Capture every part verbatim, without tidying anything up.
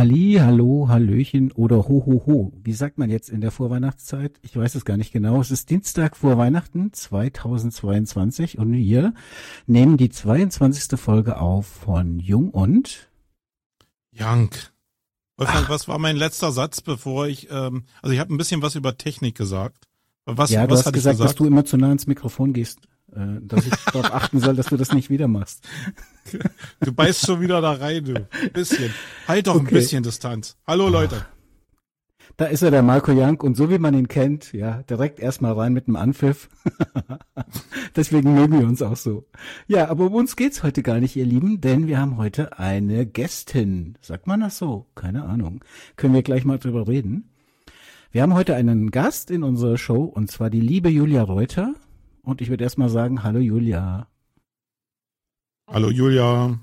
Halli, hallo, hallöchen oder ho, ho, ho. Wie sagt man jetzt in der Vorweihnachtszeit? Ich weiß es gar nicht genau. Es ist Dienstag vor Weihnachten zweitausendzweiundzwanzig und wir nehmen die zweiundzwanzigste Folge auf von Jung und Jank. Wolfgang, was war mein letzter Satz, bevor ich, ähm, also ich habe ein bisschen was über Technik gesagt. Was, ja, du was hast hatte gesagt, ich gesagt, dass du immer zu nah ins Mikrofon gehst, äh, dass ich darauf achten soll, dass du das nicht wieder machst. Du beißt schon wieder da rein, du. Ein bisschen. Halt doch Okay. ein bisschen Distanz. Hallo Leute. Da ist er, der Marco Jank, und so wie man ihn kennt, ja, direkt erstmal rein mit dem Anpfiff. Deswegen mögen wir uns auch so. Ja, aber um uns geht's heute gar nicht, ihr Lieben, denn wir haben heute eine Gästin. Sagt man das so? Keine Ahnung. Können wir gleich mal drüber reden. Wir haben heute einen Gast in unserer Show, und zwar die liebe Julia Reuter. Und ich würde erstmal sagen, hallo Julia. Hallo Julia.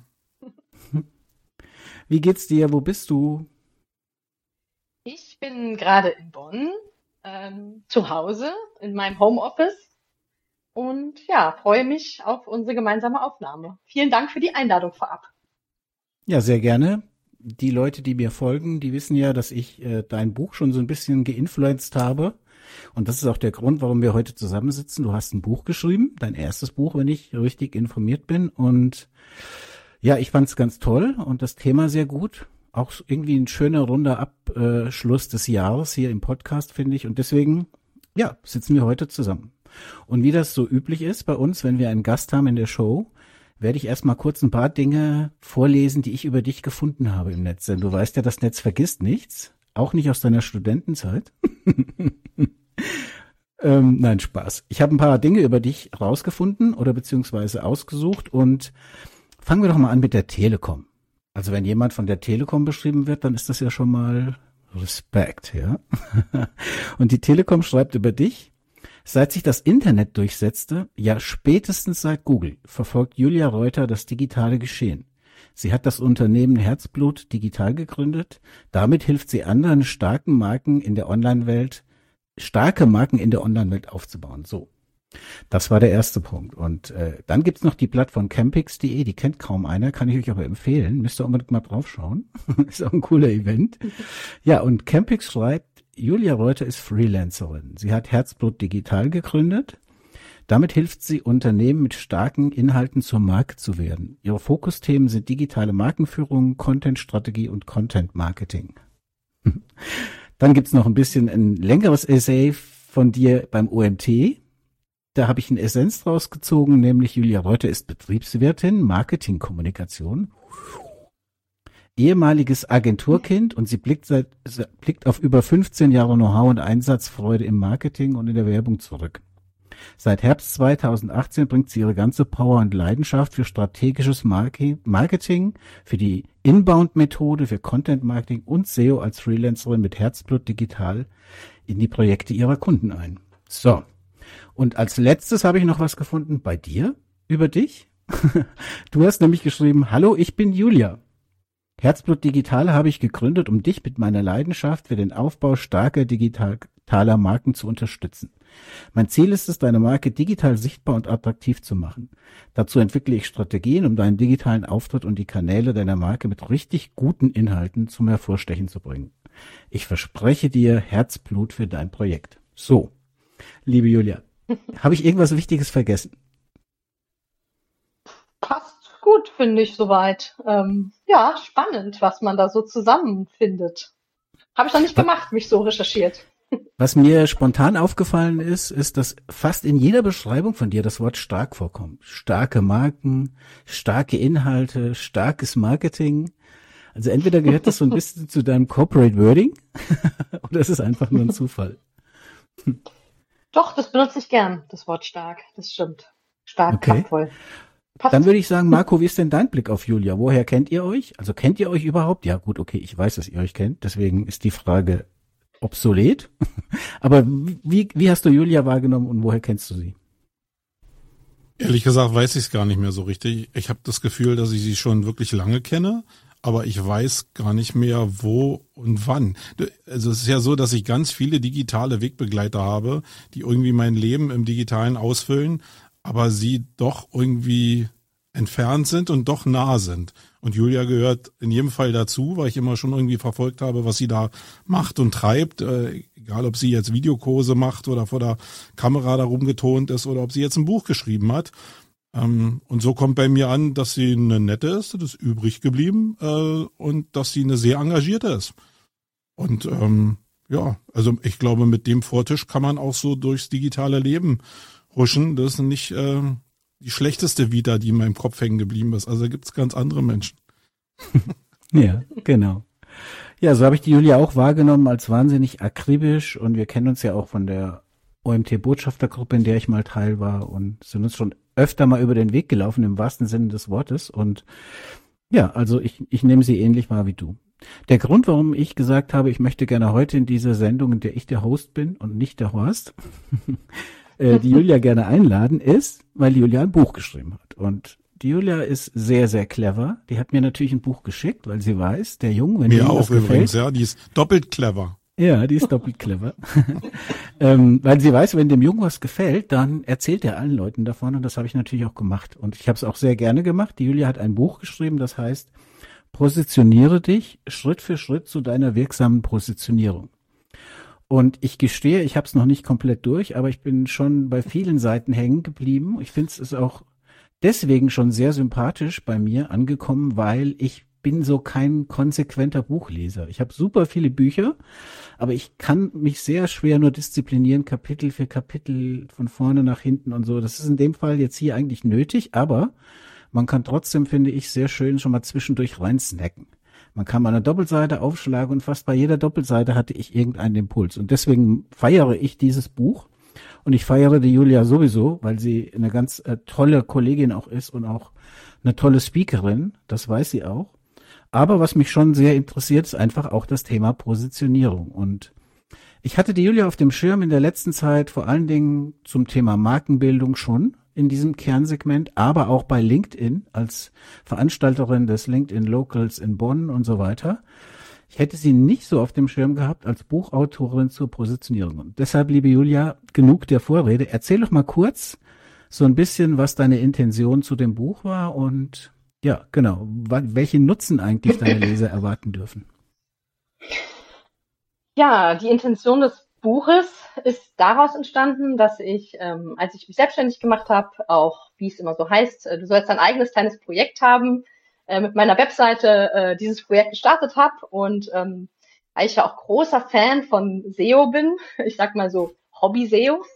Wie geht's dir? Wo bist du? Ich bin gerade in Bonn, ähm, zu Hause in meinem Homeoffice und ja, freue mich auf unsere gemeinsame Aufnahme. Vielen Dank für die Einladung vorab. Ja, sehr gerne. Die Leute, die mir folgen, die wissen ja, dass ich äh, dein Buch schon so ein bisschen geinfluenced habe. Und das ist auch der Grund, warum wir heute zusammensitzen. Du hast ein Buch geschrieben, dein erstes Buch, wenn ich richtig informiert bin. Und ja, ich fand es ganz toll und das Thema sehr gut. Auch irgendwie ein schöner, runder Abschluss des Jahres hier im Podcast, finde ich. Und deswegen, ja, sitzen wir heute zusammen. Und wie das so üblich ist bei uns, wenn wir einen Gast haben in der Show, werde ich erstmal kurz ein paar Dinge vorlesen, die ich über dich gefunden habe im Netz. Denn du weißt ja, das Netz vergisst nichts. Auch nicht aus deiner Studentenzeit. ähm, nein, Spaß. Ich habe ein paar Dinge über dich rausgefunden oder beziehungsweise ausgesucht. Und fangen wir doch mal an mit der Telekom. Also wenn jemand von der Telekom beschrieben wird, dann ist das ja schon mal Respekt, ja. Und die Telekom schreibt über dich: Seit sich das Internet durchsetzte, ja spätestens seit Google, verfolgt Julia Reuter das digitale Geschehen. Sie hat das Unternehmen Herzblut Digital gegründet. Damit hilft sie anderen starken Marken in der Online-Welt, starke Marken in der Online-Welt aufzubauen. So. Das war der erste Punkt. Und äh, dann gibt's noch die Plattform campix punkt de, die kennt kaum einer, kann ich euch aber empfehlen. Müsst ihr unbedingt mal draufschauen. Ist auch ein cooler Event. Ja, und Campix schreibt, Julia Reuter ist Freelancerin. Sie hat Herzblut Digital gegründet. Damit hilft sie Unternehmen mit starken Inhalten zur Marke zu werden. Ihre Fokusthemen sind digitale Markenführung, Content-Strategie und Content-Marketing. Dann gibt's noch ein bisschen ein längeres Essay von dir beim O M T. Da habe ich eine Essenz draus gezogen, nämlich Julia Reuter ist Betriebswirtin, Marketingkommunikation, ehemaliges Agenturkind, und sie blickt, seit, blickt auf über fünfzehn Jahre Know-how und Einsatzfreude im Marketing und in der Werbung zurück. Seit Herbst zweitausendachtzehn bringt sie ihre ganze Power und Leidenschaft für strategisches Marketing, für die Inbound-Methode, für Content-Marketing und S E O als Freelancerin mit Herzblut Digital in die Projekte ihrer Kunden ein. So. Und als letztes habe ich noch was gefunden bei dir, über dich. Du hast nämlich geschrieben: Hallo, ich bin Julia. Herzblut Digital habe ich gegründet, um dich mit meiner Leidenschaft für den Aufbau starker digitaler Marken zu unterstützen. Mein Ziel ist es, deine Marke digital sichtbar und attraktiv zu machen. Dazu entwickle ich Strategien, um deinen digitalen Auftritt und die Kanäle deiner Marke mit richtig guten Inhalten zum Hervorstechen zu bringen. Ich verspreche dir Herzblut für dein Projekt. So. Liebe Julia, habe ich irgendwas Wichtiges vergessen? Passt gut, finde ich soweit. Ähm, ja, spannend, was man da so zusammenfindet. Habe ich noch nicht gemacht, mich so recherchiert. Was mir spontan aufgefallen ist, ist, dass fast in jeder Beschreibung von dir das Wort stark vorkommt. Starke Marken, starke Inhalte, starkes Marketing. Also entweder gehört das so ein bisschen zu deinem Corporate Wording oder es ist einfach nur ein Zufall. Doch, das benutze ich gern, das Wort stark. Das stimmt. Stark, okay. Kraftvoll. Passt. Dann würde ich sagen, Marco, wie ist denn dein Blick auf Julia? Woher kennt ihr euch? Also kennt ihr euch überhaupt? Ja gut, okay, ich weiß, dass ihr euch kennt. Deswegen ist die Frage obsolet. Aber wie, wie hast du Julia wahrgenommen und woher kennst du sie? Ehrlich gesagt weiß ich es gar nicht mehr so richtig. Ich habe das Gefühl, dass ich sie schon wirklich lange kenne, aber ich weiß gar nicht mehr, wo und wann. Also es ist ja so, dass ich ganz viele digitale Wegbegleiter habe, die irgendwie mein Leben im Digitalen ausfüllen, aber sie doch irgendwie entfernt sind und doch nah sind. Und Julia gehört in jedem Fall dazu, weil ich immer schon irgendwie verfolgt habe, was sie da macht und treibt. Äh, egal, ob sie jetzt Videokurse macht oder vor der Kamera da rumgetont ist oder ob sie jetzt ein Buch geschrieben hat. Ähm, und so kommt bei mir an, dass sie eine nette ist, das ist übrig geblieben äh, und dass sie eine sehr engagierte ist. Und ähm, ja, also ich glaube, mit dem Vortisch kann man auch so durchs digitale Leben huschen. Das ist nicht äh, die schlechteste Vita, die in meinem Kopf hängen geblieben ist. Also da gibt's ganz andere Menschen. Ja, genau. Ja, so habe ich die Julia auch wahrgenommen als wahnsinnig akribisch und wir kennen uns ja auch von der O M T-Botschaftergruppe, in der ich mal Teil war und sind uns schon öfter mal über den Weg gelaufen, im wahrsten Sinne des Wortes. Und ja, also ich, ich nehme sie ähnlich wahr wie du. Der Grund, warum ich gesagt habe, ich möchte gerne heute in dieser Sendung, in der ich der Host bin und nicht der Horst, die Julia gerne einladen, ist, weil die Julia ein Buch geschrieben hat. Und die Julia ist sehr, sehr clever. Die hat mir natürlich ein Buch geschickt, weil sie weiß, der Junge, wenn mir dir auch was übrigens, gefällt, ja, die ist doppelt clever. Ja, die ist doppelt clever. ähm, weil sie weiß, wenn dem Jungen was gefällt, dann erzählt er allen Leuten davon und das habe ich natürlich auch gemacht. Und ich habe es auch sehr gerne gemacht. Die Julia hat ein Buch geschrieben, das heißt, positioniere dich Schritt für Schritt zu deiner wirksamen Positionierung. Und ich gestehe, ich habe es noch nicht komplett durch, aber ich bin schon bei vielen Seiten hängen geblieben. Ich finde es ist auch deswegen schon sehr sympathisch bei mir angekommen, weil ich bin so kein konsequenter Buchleser. Ich habe super viele Bücher, aber ich kann mich sehr schwer nur disziplinieren, Kapitel für Kapitel von vorne nach hinten und so. Das ist in dem Fall jetzt hier eigentlich nötig, aber man kann trotzdem, finde ich, sehr schön schon mal zwischendurch rein snacken. Man kann mal eine Doppelseite aufschlagen und fast bei jeder Doppelseite hatte ich irgendeinen Impuls. Und deswegen feiere ich dieses Buch. Und ich feiere die Julia sowieso, weil sie eine ganz äh, tolle Kollegin auch ist und auch eine tolle Speakerin. Das weiß sie auch. Aber was mich schon sehr interessiert, ist einfach auch das Thema Positionierung. Und ich hatte die Julia auf dem Schirm in der letzten Zeit vor allen Dingen zum Thema Markenbildung schon in diesem Kernsegment, aber auch bei LinkedIn als Veranstalterin des LinkedIn Locals in Bonn und so weiter. Ich hätte sie nicht so auf dem Schirm gehabt als Buchautorin zur Positionierung. Und deshalb, liebe Julia, genug der Vorrede. Erzähl doch mal kurz so ein bisschen, was deine Intention zu dem Buch war und ja, genau, welchen Nutzen eigentlich deine Leser erwarten dürfen. Ja, die Intention des Buches ist daraus entstanden, dass ich, ähm, als ich mich selbstständig gemacht habe, auch, wie es immer so heißt, äh, du sollst dein eigenes kleines Projekt haben, äh, mit meiner Webseite äh, dieses Projekt gestartet habe und ähm, weil ich ja auch großer Fan von S E O bin, ich sag mal so Hobby-S E O,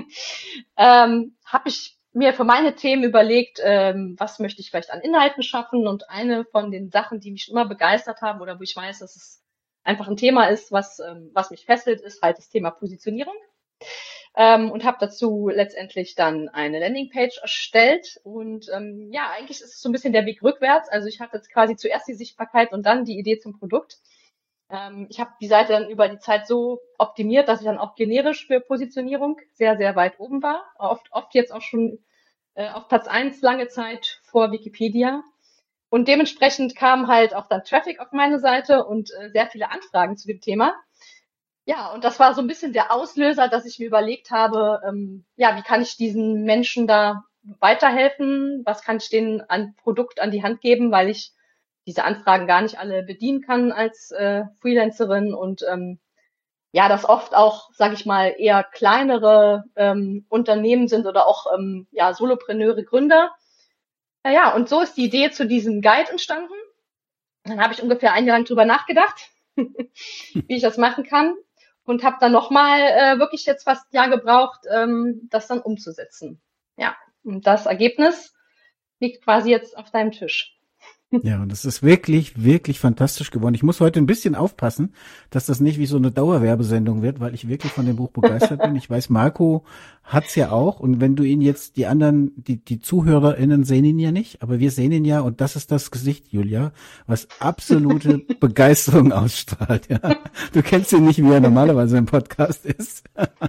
ähm, habe ich mir für meine Themen überlegt, ähm, was möchte ich vielleicht an Inhalten schaffen und eine von den Sachen, die mich immer begeistert haben oder wo ich weiß, dass es einfach ein Thema ist, was ähm, was mich fesselt, ist halt das Thema Positionierung. Ähm, und habe dazu letztendlich dann eine Landingpage erstellt. Und ähm, ja, eigentlich ist es so ein bisschen der Weg rückwärts. Also ich hatte jetzt quasi zuerst die Sichtbarkeit und dann die Idee zum Produkt. Ähm, ich habe die Seite dann über die Zeit so optimiert, dass ich dann auch generisch für Positionierung sehr, sehr weit oben war. Oft, oft jetzt auch schon äh, auf Platz eins lange Zeit vor Wikipedia. Und dementsprechend kam halt auch dann Traffic auf meine Seite und äh, sehr viele Anfragen zu dem Thema. Ja, und das war so ein bisschen der Auslöser, dass ich mir überlegt habe, ähm, ja, wie kann ich diesen Menschen da weiterhelfen? Was kann ich denen an Produkt an die Hand geben, weil ich diese Anfragen gar nicht alle bedienen kann als äh, Freelancerin und ähm, ja, das oft auch, sage ich mal, eher kleinere ähm, Unternehmen sind oder auch ähm, ja Solopreneure, Gründer. Naja, und so ist die Idee zu diesem Guide entstanden. Dann habe ich ungefähr ein Jahr lang drüber nachgedacht, wie ich das machen kann und habe dann nochmal äh, wirklich jetzt fast ein Jahr gebraucht, ähm, das dann umzusetzen. Ja, und das Ergebnis liegt quasi jetzt auf deinem Tisch. Ja, und das ist wirklich, wirklich fantastisch geworden. Ich muss heute ein bisschen aufpassen, dass das nicht wie so eine Dauerwerbesendung wird, weil ich wirklich von dem Buch begeistert bin. Ich weiß, Marco hat's ja auch. Und wenn du ihn jetzt, die anderen, die, die ZuhörerInnen sehen ihn ja nicht, aber wir sehen ihn ja. Und das ist das Gesicht, Julia, was absolute Begeisterung ausstrahlt. Ja, du kennst ihn nicht, wie er normalerweise im Podcast ist.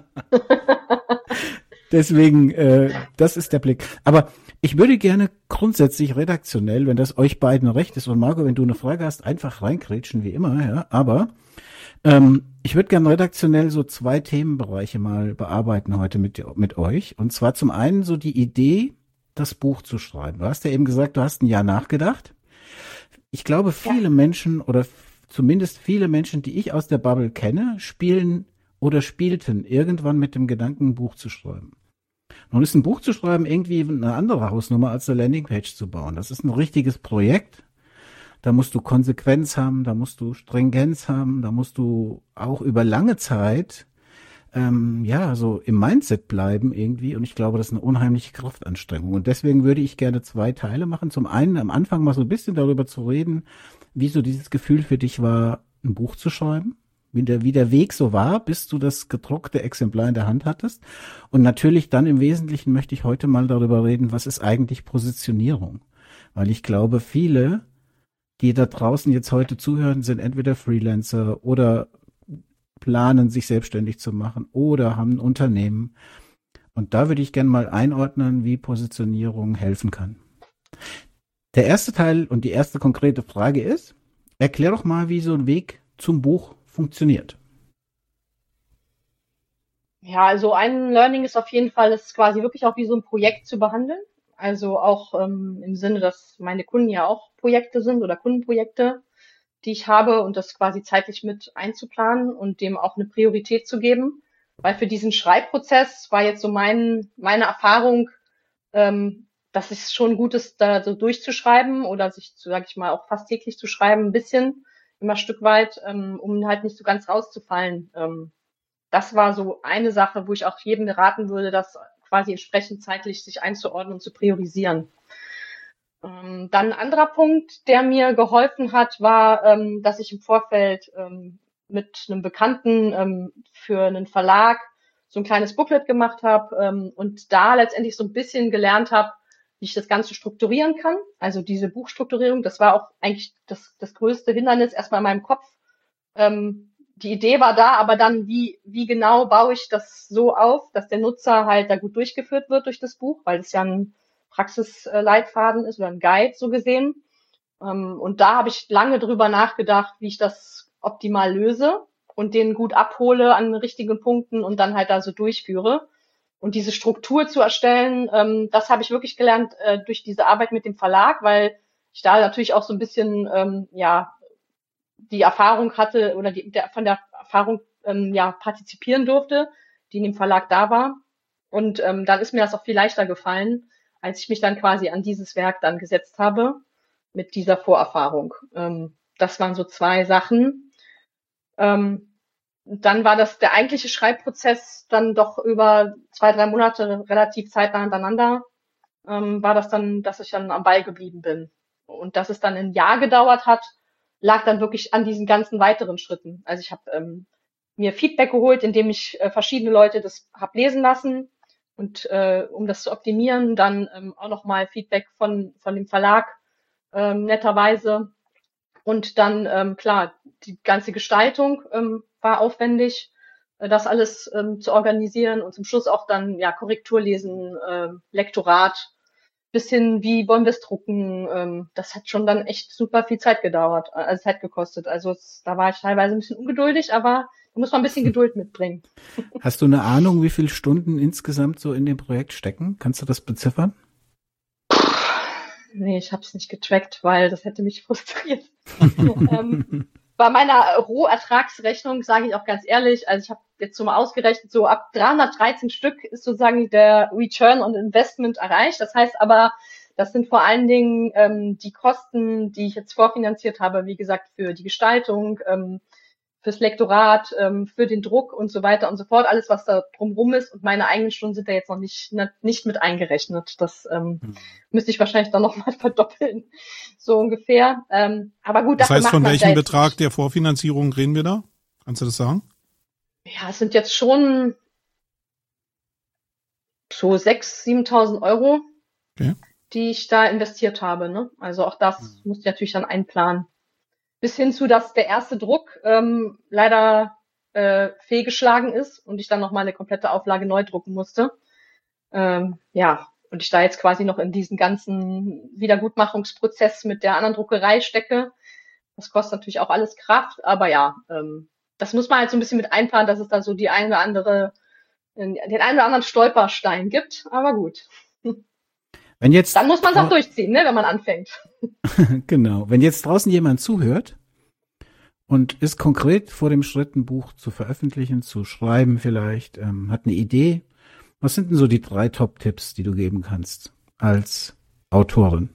Deswegen, äh, das ist der Blick. Aber ich würde gerne grundsätzlich redaktionell, wenn das euch beiden recht ist, und Marco, wenn du eine Frage hast, einfach reinkrätschen, wie immer, ja. Aber ähm, ich würde gerne redaktionell so zwei Themenbereiche mal bearbeiten heute mit mit euch. Und zwar zum einen so die Idee, das Buch zu schreiben? Du hast ja eben gesagt, du hast ein Jahr nachgedacht. Ich glaube, viele Ja. Menschen oder f- zumindest viele Menschen, die ich aus der Bubble kenne, spielen oder spielten irgendwann mit dem Gedanken, ein Buch zu schreiben. Nun ist ein Buch zu schreiben irgendwie eine andere Hausnummer als eine Landingpage zu bauen. Das ist ein richtiges Projekt. Da musst du Konsequenz haben, da musst du Stringenz haben, da musst du auch über lange Zeit ähm, ja so im Mindset bleiben irgendwie. Und ich glaube, das ist eine unheimliche Kraftanstrengung. Und deswegen würde ich gerne zwei Teile machen. Zum einen am Anfang mal so ein bisschen darüber zu reden, wie so dieses Gefühl für dich war, ein Buch zu schreiben. Wie der, wie der Weg so war, bis du das gedruckte Exemplar in der Hand hattest. Und natürlich dann im Wesentlichen möchte ich heute mal darüber reden, was ist eigentlich Positionierung? Weil ich glaube, viele, die da draußen jetzt heute zuhören, sind entweder Freelancer oder planen, sich selbstständig zu machen oder haben ein Unternehmen. Und da würde ich gerne mal einordnen, wie Positionierung helfen kann. Der erste Teil und die erste konkrete Frage ist, erklär doch mal, wie so ein Weg zum Buch funktioniert. Ja, also ein Learning ist auf jeden Fall, es quasi wirklich auch wie so ein Projekt zu behandeln. Also auch ähm, im Sinne, dass meine Kunden ja auch Projekte sind oder Kundenprojekte, die ich habe und das quasi zeitlich mit einzuplanen und dem auch eine Priorität zu geben. Weil für diesen Schreibprozess war jetzt so mein, meine Erfahrung, ähm, dass es schon gut ist, da so durchzuschreiben oder sich, sage ich mal, auch fast täglich zu schreiben, ein bisschen, immer ein Stück weit, ähm, um halt nicht so ganz rauszufallen. Ähm, das war so eine Sache, wo ich auch jedem raten würde, das quasi entsprechend zeitlich sich einzuordnen und zu priorisieren. Ähm, dann ein anderer Punkt, der mir geholfen hat, war, ähm, dass ich im Vorfeld ähm, mit einem Bekannten ähm, für einen Verlag so ein kleines Booklet gemacht habe ähm, und da letztendlich so ein bisschen gelernt habe, wie ich das Ganze strukturieren kann. Also diese Buchstrukturierung, das war auch eigentlich das, das größte Hindernis erstmal in meinem Kopf. Ähm, die Idee war da, aber dann, wie, wie genau baue ich das so auf, dass der Nutzer halt da gut durchgeführt wird durch das Buch, weil es ja ein Praxisleitfaden ist oder ein Guide so gesehen. Ähm, und da habe ich lange drüber nachgedacht, wie ich das optimal löse und den gut abhole an den richtigen Punkten und dann halt da so durchführe. Und diese Struktur zu erstellen, ähm, das habe ich wirklich gelernt äh, durch diese Arbeit mit dem Verlag, weil ich da natürlich auch so ein bisschen ähm, ja die Erfahrung hatte oder die, der, von der Erfahrung ähm, ja partizipieren durfte, die in dem Verlag da war. Und ähm, dann ist mir das auch viel leichter gefallen, als ich mich dann quasi an dieses Werk dann gesetzt habe mit dieser Vorerfahrung. Ähm, das waren so zwei Sachen. Ähm, dann war das der eigentliche Schreibprozess dann doch über zwei, drei Monate relativ zeitnah hintereinander, ähm, war das dann, dass ich dann am Ball geblieben bin. Und dass es dann ein Jahr gedauert hat, lag dann wirklich an diesen ganzen weiteren Schritten. Also ich habe ähm, mir Feedback geholt, indem ich äh, verschiedene Leute das hab lesen lassen und äh, um das zu optimieren, dann ähm, auch nochmal Feedback von von dem Verlag ähm, netterweise. Und dann, ähm, klar, die ganze Gestaltung ähm, war aufwendig, äh, das alles ähm, zu organisieren und zum Schluss auch dann ja Korrekturlesen, äh, Lektorat, bis hin, wie wollen wir es drucken. Ähm, das hat schon dann echt super viel Zeit gedauert, äh, also Zeit gekostet. Also es, da war ich teilweise ein bisschen ungeduldig, aber da muss man ein bisschen Geduld mitbringen. Hast du eine Ahnung, wie viele Stunden insgesamt so in dem Projekt stecken? Kannst du das beziffern? Nee, ich habe es nicht getrackt, weil das hätte mich frustriert. ähm, bei meiner Rohertragsrechnung sage ich auch ganz ehrlich, also ich habe jetzt so mal ausgerechnet, so ab dreihundertdreizehn Stück ist sozusagen der Return on Investment erreicht. Das heißt aber, das sind vor allen Dingen ähm, die Kosten, die ich jetzt vorfinanziert habe, wie gesagt, für die Gestaltung, ähm, fürs Lektorat, ähm, für den Druck und so weiter und so fort, alles, was da drumrum ist. Und meine eigenen Stunden sind da jetzt noch nicht, nicht mit eingerechnet. Das ähm, hm. müsste ich wahrscheinlich dann nochmal verdoppeln, so ungefähr. Ähm, aber gut, das heißt, von welchem Betrag nicht. der Vorfinanzierung reden wir da? Kannst du das sagen? Ja, es sind jetzt schon so sechstausend, siebentausend Euro, okay, die ich da investiert habe. Ne? Also auch das hm. musste ich natürlich dann einplanen. Bis hin zu, dass der erste Druck ähm, leider äh, fehlgeschlagen ist und ich dann nochmal eine komplette Auflage neu drucken musste. Ähm, ja, und ich da jetzt quasi noch in diesen ganzen Wiedergutmachungsprozess mit der anderen Druckerei stecke. Das kostet natürlich auch alles Kraft, aber ja, ähm, das muss man halt so ein bisschen mit einplanen, dass es da so die eine oder andere, den einen oder anderen Stolperstein gibt, aber gut. Wenn jetzt Dann muss man es auch durchziehen, ne, wenn man anfängt. Genau. Wenn jetzt draußen jemand zuhört und ist konkret vor dem Schritt, ein Buch zu veröffentlichen, zu schreiben vielleicht, ähm, hat eine Idee, was sind denn so die drei Top-Tipps, die du geben kannst als Autorin?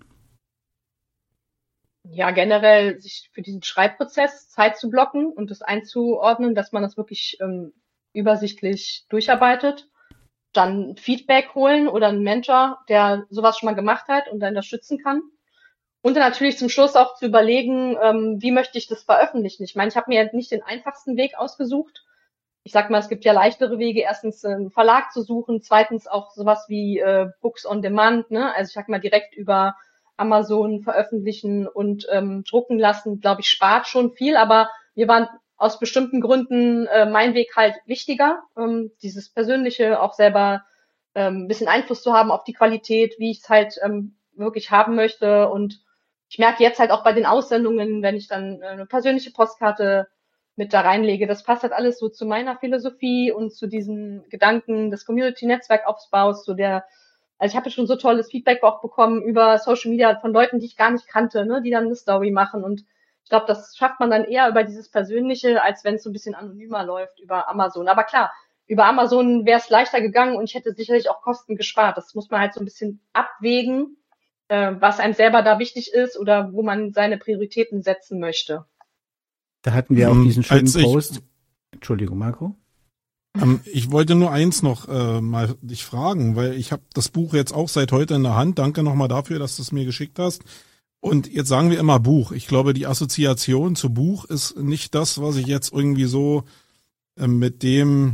Ja, generell sich für diesen Schreibprozess Zeit zu blocken und das einzuordnen, dass man das wirklich ähm, übersichtlich durcharbeitet. Dann Feedback holen oder einen Mentor, der sowas schon mal gemacht hat und dann unterstützen kann. Und dann natürlich zum Schluss auch zu überlegen, ähm, wie möchte ich das veröffentlichen. Ich meine, ich habe mir jetzt nicht den einfachsten Weg ausgesucht. Ich sag mal, es gibt ja leichtere Wege, erstens einen Verlag zu suchen, zweitens auch sowas wie äh, Books on Demand, ne? Also ich sag mal, direkt über Amazon veröffentlichen und ähm, drucken lassen, glaube ich, spart schon viel, aber mir waren aus bestimmten Gründen äh, mein Weg halt wichtiger, ähm, dieses Persönliche auch selber ähm, ein bisschen Einfluss zu haben auf die Qualität, wie ich es halt ähm, wirklich haben möchte. Und ich merke jetzt halt auch bei den Aussendungen, wenn ich dann eine persönliche Postkarte mit da reinlege, das passt halt alles so zu meiner Philosophie und zu diesen Gedanken des Community-Netzwerkaufbaus, zu der, also ich habe schon so tolles Feedback auch bekommen über Social Media von Leuten, die ich gar nicht kannte, ne, die dann eine Story machen, und ich glaube, das schafft man dann eher über dieses Persönliche, als wenn es so ein bisschen anonymer läuft über Amazon. Aber klar, über Amazon wäre es leichter gegangen und ich hätte sicherlich auch Kosten gespart. Das muss man halt so ein bisschen abwägen, äh, was einem selber da wichtig ist oder wo man seine Prioritäten setzen möchte. Da hatten wir auch diesen schönen ich, Post. Entschuldigung, Marco. Ähm, ich wollte nur eins noch äh, mal dich fragen, weil ich habe das Buch jetzt auch seit heute in der Hand. Danke nochmal dafür, dass du es mir geschickt hast. Und jetzt sagen wir immer Buch. Ich glaube, die Assoziation zu Buch ist nicht das, was ich jetzt irgendwie so äh, mit dem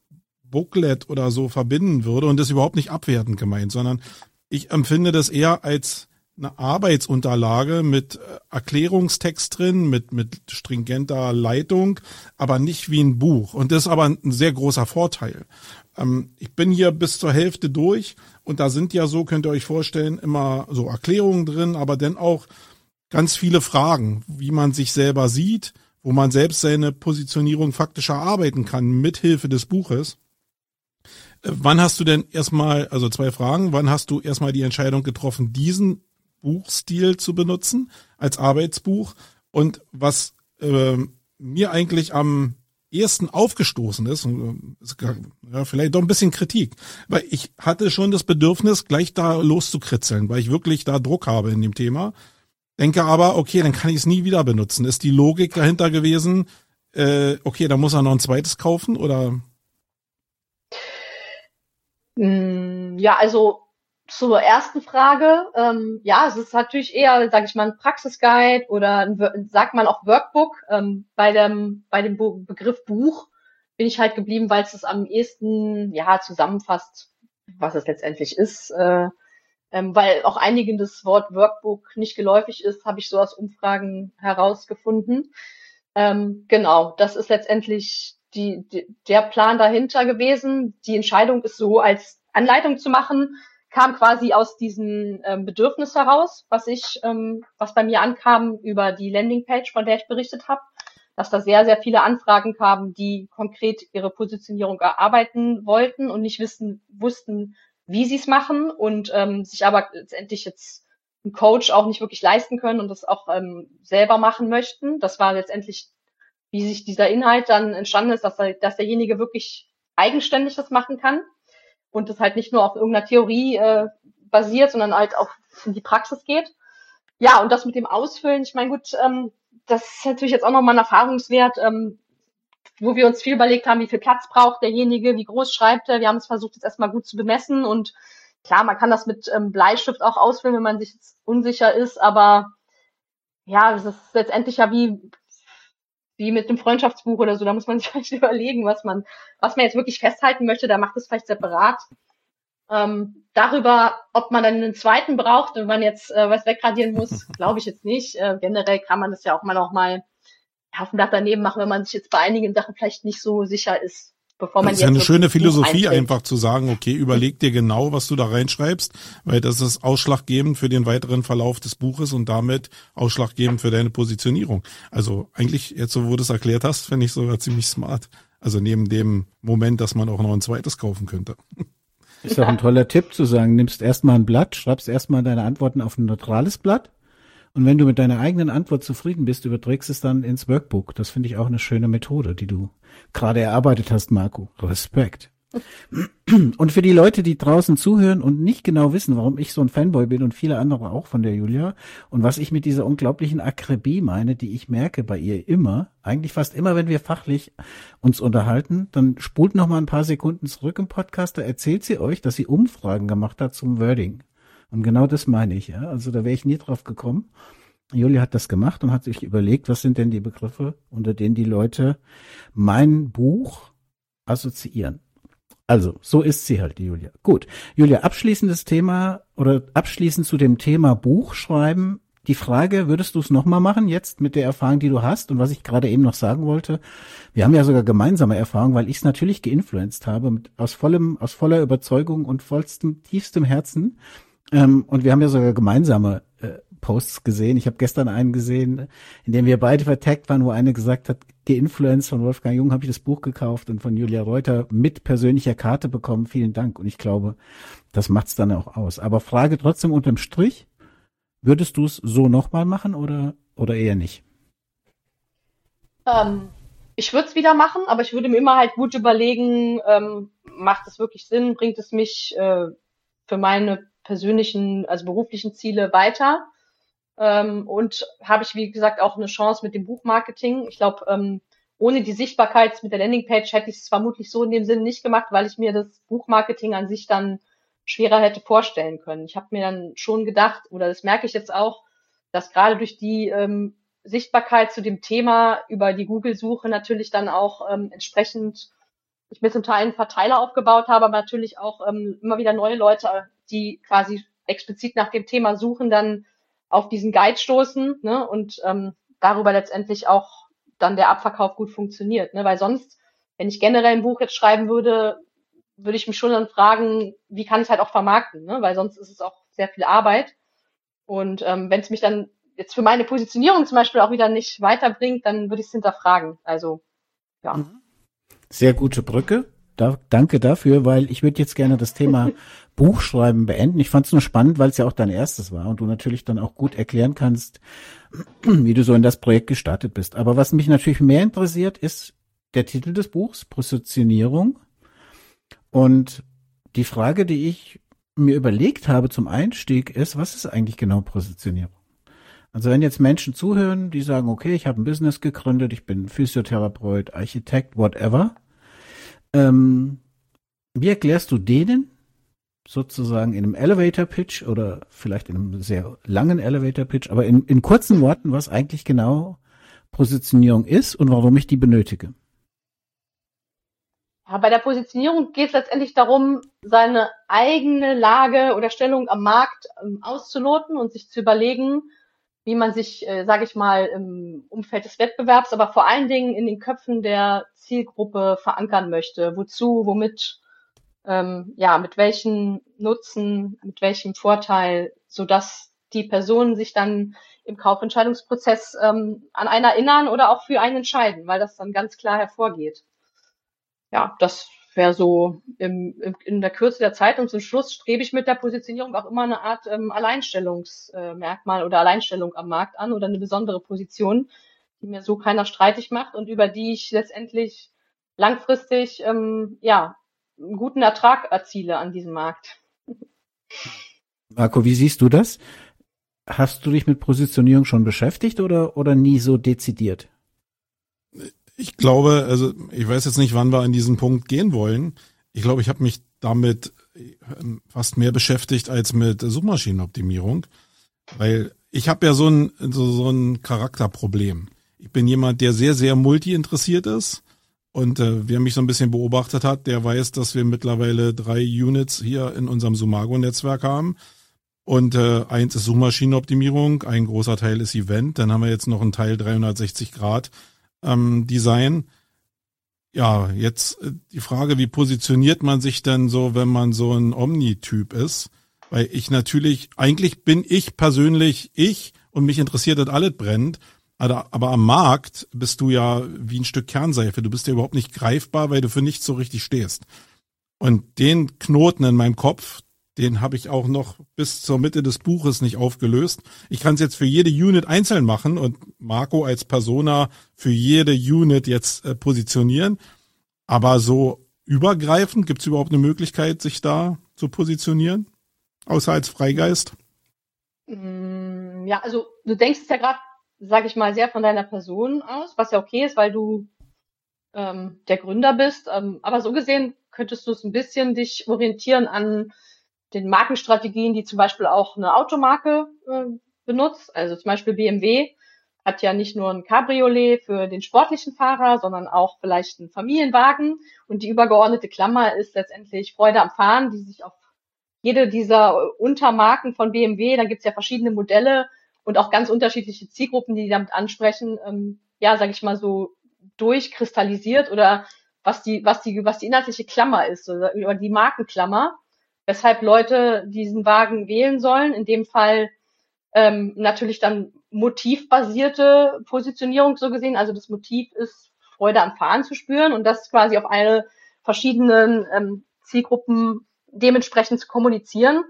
Booklet oder so verbinden würde. Und das ist überhaupt nicht abwertend gemeint, sondern ich empfinde das eher als eine Arbeitsunterlage mit Erklärungstext drin, mit mit stringenter Leitung, aber nicht wie ein Buch. Und das ist aber ein sehr großer Vorteil. Ähm, ich bin hier bis zur Hälfte durch und da sind ja so, könnt ihr euch vorstellen, immer so Erklärungen drin, aber dann auch ganz viele Fragen, wie man sich selber sieht, wo man selbst seine Positionierung faktisch erarbeiten kann, mithilfe des Buches. Äh, wann hast du denn erstmal, also zwei Fragen, wann hast du erstmal die Entscheidung getroffen, diesen Buchstil zu benutzen als Arbeitsbuch? Und was äh, mir eigentlich am ehesten aufgestoßen ist, ist ja, vielleicht doch ein bisschen Kritik, weil ich hatte schon das Bedürfnis, gleich da loszukritzeln, weil ich wirklich da Druck habe in dem Thema. Denke aber, okay, dann kann ich es nie wieder benutzen. Ist die Logik dahinter gewesen, äh, okay, dann muss er noch ein zweites kaufen, oder? Ja, also zur ersten Frage, ähm, ja, es ist natürlich eher, sage ich mal, ein Praxisguide oder ein, sagt man auch Workbook. Ähm, bei dem bei dem Be- Begriff Buch bin ich halt geblieben, weil es es am ehesten ja zusammenfasst, was es letztendlich ist. Äh, ähm, weil auch einigen das Wort Workbook nicht geläufig ist, habe ich so aus Umfragen herausgefunden. Ähm, genau, das ist letztendlich die, die, der Plan dahinter gewesen. Die Entscheidung ist so als Anleitung zu machen, kam quasi aus diesem ähm, Bedürfnis heraus, was ich, ähm, was bei mir ankam über die Landingpage, von der ich berichtet habe, dass da sehr, sehr viele Anfragen kamen, die konkret ihre Positionierung erarbeiten wollten und nicht wissen, wussten, wie sie es machen und ähm, sich aber letztendlich jetzt einen Coach auch nicht wirklich leisten können und das auch ähm, selber machen möchten. Das war letztendlich, wie sich dieser Inhalt dann entstanden ist, dass, er, dass derjenige wirklich eigenständig das machen kann. Und das halt nicht nur auf irgendeiner Theorie äh, basiert, sondern halt auch in die Praxis geht. Ja, und das mit dem Ausfüllen, ich meine, gut, ähm, das ist natürlich jetzt auch nochmal ein Erfahrungswert, ähm, wo wir uns viel überlegt haben, wie viel Platz braucht derjenige, wie groß schreibt er. Wir haben es versucht, jetzt erstmal gut zu bemessen. Und klar, man kann das mit ähm, Bleistift auch ausfüllen, wenn man sich jetzt unsicher ist. Aber ja, das ist letztendlich ja wie wie mit dem Freundschaftsbuch oder so, da muss man sich vielleicht überlegen, was man, was man jetzt wirklich festhalten möchte, da macht es vielleicht separat. Ähm, darüber, ob man dann einen zweiten braucht, wenn man jetzt äh, was wegradieren muss, glaube ich jetzt nicht. Äh, generell kann man das ja auch mal noch mal auf dem Blatt daneben machen, wenn man sich jetzt bei einigen Sachen vielleicht nicht so sicher ist. Bevor man das ist ja eine schöne Philosophie, einfach zu sagen, okay, überleg dir genau, was du da reinschreibst, weil das ist ausschlaggebend für den weiteren Verlauf des Buches und damit ausschlaggebend für deine Positionierung. Also eigentlich, jetzt so wo du es erklärt hast, finde ich sogar ziemlich smart. Also neben dem Moment, dass man auch noch ein zweites kaufen könnte. Ist doch ein toller Tipp zu sagen, nimmst erstmal ein Blatt, schreibst erstmal deine Antworten auf ein neutrales Blatt und wenn du mit deiner eigenen Antwort zufrieden bist, überträgst es dann ins Workbook. Das finde ich auch eine schöne Methode, die du gerade erarbeitet hast, Marco. Respekt. Und für die Leute, die draußen zuhören und nicht genau wissen, warum ich so ein Fanboy bin und viele andere auch von der Julia und was ich mit dieser unglaublichen Akribie meine, die ich merke bei ihr immer, eigentlich fast immer, wenn wir fachlich uns unterhalten, dann spult noch mal ein paar Sekunden zurück im Podcast, da erzählt sie euch, dass sie Umfragen gemacht hat zum Wording. Und genau das meine ich, ja. Also da wäre ich nie drauf gekommen. Julia hat das gemacht und hat sich überlegt, was sind denn die Begriffe, unter denen die Leute mein Buch assoziieren. Also, so ist sie halt, die Julia. Gut. Julia, abschließendes Thema oder abschließend zu dem Thema Buchschreiben. Die Frage, würdest du es nochmal machen jetzt mit der Erfahrung, die du hast? Und was ich gerade eben noch sagen wollte, wir haben ja sogar gemeinsame Erfahrung, weil ich es natürlich geinfluenced habe, mit, aus vollem, aus voller Überzeugung und vollstem, tiefstem Herzen. Ähm, und wir haben ja sogar gemeinsame äh, Posts gesehen. Ich habe gestern einen gesehen, in dem wir beide vertaggt waren, wo eine gesagt hat, geinfluenced von Wolfgang Jung habe ich das Buch gekauft und von Julia Reuter mit persönlicher Karte bekommen. Vielen Dank. Und ich glaube, das macht's dann auch aus. Aber Frage trotzdem unterm Strich, würdest du es so nochmal machen oder, oder eher nicht? Ähm, ich würde es wieder machen, aber ich würde mir immer halt gut überlegen, ähm, macht es wirklich Sinn, bringt es mich äh, für meine persönlichen, also beruflichen Ziele weiter? Ähm, und habe ich, wie gesagt, auch eine Chance mit dem Buchmarketing. Ich glaube, ähm, ohne die Sichtbarkeit mit der Landingpage hätte ich es vermutlich so in dem Sinne nicht gemacht, weil ich mir das Buchmarketing an sich dann schwerer hätte vorstellen können. Ich habe mir dann schon gedacht, oder das merke ich jetzt auch, dass gerade durch die ähm, Sichtbarkeit zu dem Thema über die Google-Suche natürlich dann auch ähm, entsprechend ich mir zum Teil einen Verteiler aufgebaut habe, aber natürlich auch ähm, immer wieder neue Leute, die quasi explizit nach dem Thema suchen, dann auf diesen Guide stoßen, ne, und ähm, darüber letztendlich auch dann der Abverkauf gut funktioniert, ne, weil sonst, wenn ich generell ein Buch jetzt schreiben würde, würde ich mich schon dann fragen, wie kann ich es halt auch vermarkten, ne, weil sonst ist es auch sehr viel Arbeit und ähm, wenn es mich dann jetzt für meine Positionierung zum Beispiel auch wieder nicht weiterbringt, dann würde ich es hinterfragen, also ja. Sehr gute Brücke. Da, danke dafür, weil ich würde jetzt gerne das Thema Buchschreiben beenden. Ich fand es nur spannend, weil es ja auch dein erstes war und du natürlich dann auch gut erklären kannst, wie du so in das Projekt gestartet bist. Aber was mich natürlich mehr interessiert, ist der Titel des Buchs, Positionierung. Und die Frage, die ich mir überlegt habe zum Einstieg, ist, was ist eigentlich genau Positionierung? Also wenn jetzt Menschen zuhören, die sagen, okay, ich habe ein Business gegründet, ich bin Physiotherapeut, Architekt, whatever. Ähm, wie erklärst du denen sozusagen in einem Elevator-Pitch oder vielleicht in einem sehr langen Elevator-Pitch, aber in, in kurzen Worten, was eigentlich genau Positionierung ist und warum ich die benötige? Ja, bei der Positionierung geht es letztendlich darum, seine eigene Lage oder Stellung am Markt ähm, auszuloten und sich zu überlegen, wie man sich, äh, sage ich mal, im Umfeld des Wettbewerbs, aber vor allen Dingen in den Köpfen der Zielgruppe verankern möchte. Wozu, womit, ähm, ja, mit welchen Nutzen, mit welchem Vorteil, sodass die Personen sich dann im Kaufentscheidungsprozess ähm, an einen erinnern oder auch für einen entscheiden, weil das dann ganz klar hervorgeht. Ja, das wäre so im, im, in der Kürze der Zeit und zum Schluss strebe ich mit der Positionierung auch immer eine Art ähm, Alleinstellungsmerkmal äh, oder Alleinstellung am Markt an oder eine besondere Position, die mir so keiner streitig macht und über die ich letztendlich langfristig ähm, ja einen guten Ertrag erziele an diesem Markt. Marco, wie siehst du das? Hast du dich mit Positionierung schon beschäftigt oder oder nie so dezidiert? Ich glaube, also ich weiß jetzt nicht, wann wir an diesen Punkt gehen wollen. Ich glaube, ich habe mich damit fast mehr beschäftigt als mit Suchmaschinenoptimierung, weil ich habe ja so ein so, so ein Charakterproblem. Ich bin jemand, der sehr, sehr multi-interessiert ist und äh, wer mich so ein bisschen beobachtet hat, der weiß, dass wir mittlerweile drei Units hier in unserem Sumago-Netzwerk haben und äh, eins ist Suchmaschinenoptimierung, ein großer Teil ist Event, dann haben wir jetzt noch einen Teil dreihundertsechzig Grad Ähm, Design. Ja, jetzt äh, die Frage, wie positioniert man sich denn so, wenn man so ein Omni-Typ ist? Weil ich natürlich, eigentlich bin ich persönlich ich und mich interessiert das alles brennend, aber, aber am Markt bist du ja wie ein Stück Kernseife. Du bist ja überhaupt nicht greifbar, weil du für nichts so richtig stehst. Und den Knoten in meinem Kopf, den habe ich auch noch bis zur Mitte des Buches nicht aufgelöst. Ich kann es jetzt für jede Unit einzeln machen und Marco als Persona für jede Unit jetzt äh, positionieren. Aber so übergreifend, gibt es überhaupt eine Möglichkeit, sich da zu positionieren? Außer als Freigeist? Ja, also du denkst es ja gerade, sage ich mal, sehr von deiner Person aus, was ja okay ist, weil du ähm, der Gründer bist. Ähm, aber so gesehen könntest du es ein bisschen dich orientieren an den Markenstrategien, die zum Beispiel auch eine Automarke äh, benutzt. Also zum Beispiel B M W hat ja nicht nur ein Cabriolet für den sportlichen Fahrer, sondern auch vielleicht einen Familienwagen. Und die übergeordnete Klammer ist letztendlich Freude am Fahren, die sich auf jede dieser Untermarken von B M W, da gibt's ja verschiedene Modelle und auch ganz unterschiedliche Zielgruppen, die, die damit ansprechen, ähm, ja, sage ich mal so, durchkristallisiert oder was die, was die, was die inhaltliche Klammer ist oder, oder die Markenklammer, weshalb Leute diesen Wagen wählen sollen. In dem Fall ähm, natürlich dann motivbasierte Positionierung so gesehen. Also das Motiv ist, Freude am Fahren zu spüren und das quasi auf eine verschiedenen ähm, Zielgruppen dementsprechend zu kommunizieren.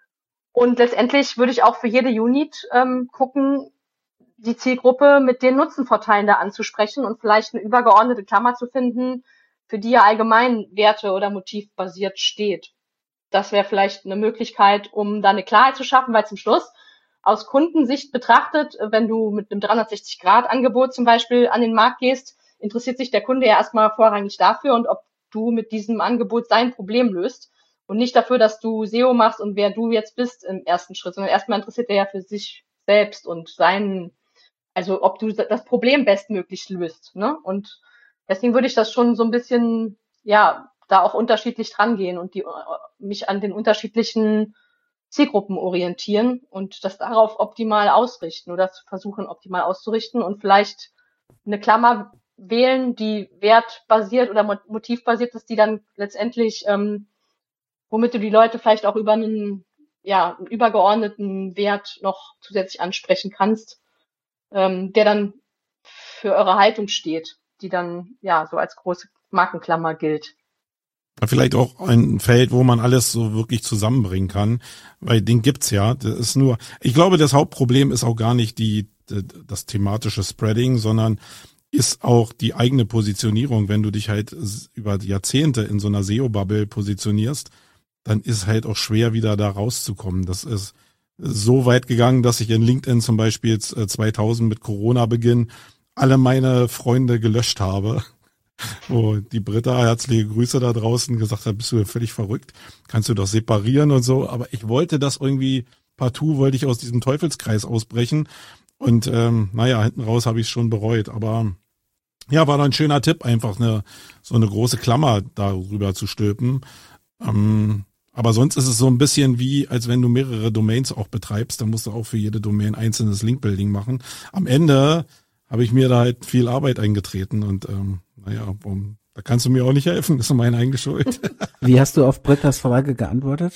Und letztendlich würde ich auch für jede Unit ähm, gucken, die Zielgruppe mit den Nutzenvorteilen da anzusprechen und vielleicht eine übergeordnete Klammer zu finden, für die ja allgemein Werte- oder motivbasiert steht. Das wäre vielleicht eine Möglichkeit, um da eine Klarheit zu schaffen, weil zum Schluss aus Kundensicht betrachtet, wenn du mit einem dreihundertsechzig Grad Angebot zum Beispiel an den Markt gehst, interessiert sich der Kunde ja erstmal vorrangig dafür und ob du mit diesem Angebot sein Problem löst und nicht dafür, dass du S E O machst und wer du jetzt bist im ersten Schritt, sondern erstmal interessiert er ja für sich selbst und seinen, also ob du das Problem bestmöglich löst, ne? Und deswegen würde ich das schon so ein bisschen, ja, da auch unterschiedlich dran gehen und die, mich an den unterschiedlichen Zielgruppen orientieren und das darauf optimal ausrichten oder versuchen optimal auszurichten und vielleicht eine Klammer wählen, die wertbasiert oder motivbasiert ist, die dann letztendlich, ähm, womit du die Leute vielleicht auch über einen, ja, einen übergeordneten Wert noch zusätzlich ansprechen kannst, ähm, der dann für eure Haltung steht, die dann ja so als große Markenklammer gilt. Vielleicht auch ein Feld, wo man alles so wirklich zusammenbringen kann, weil den gibt's ja. Das ist nur, ich glaube, das Hauptproblem ist auch gar nicht die, das thematische Spreading, sondern ist auch die eigene Positionierung. Wenn du dich halt über Jahrzehnte in so einer S E O-Bubble positionierst, dann ist halt auch schwer, wieder da rauszukommen. Das ist so weit gegangen, dass ich in LinkedIn zum Beispiel zweitausend mit Corona-Beginn alle meine Freunde gelöscht habe. Wo die Britta, herzliche Grüße da draußen, gesagt hat, bist du völlig verrückt, kannst du doch separieren und so. Aber ich wollte das irgendwie, partout wollte ich aus diesem Teufelskreis ausbrechen. Und ähm, naja, hinten raus habe ich es schon bereut. Aber ja, war doch ein schöner Tipp, einfach eine so eine große Klammer darüber zu stülpen. Ähm, aber sonst ist es so ein bisschen wie, als wenn du mehrere Domains auch betreibst, dann musst du auch für jede Domain einzelnes Linkbuilding machen. Am Ende habe ich mir da halt viel Arbeit eingetreten und ähm, naja, warum, da kannst du mir auch nicht helfen, das ist meine eigene Schuld. Wie hast du auf Brittas Frage geantwortet?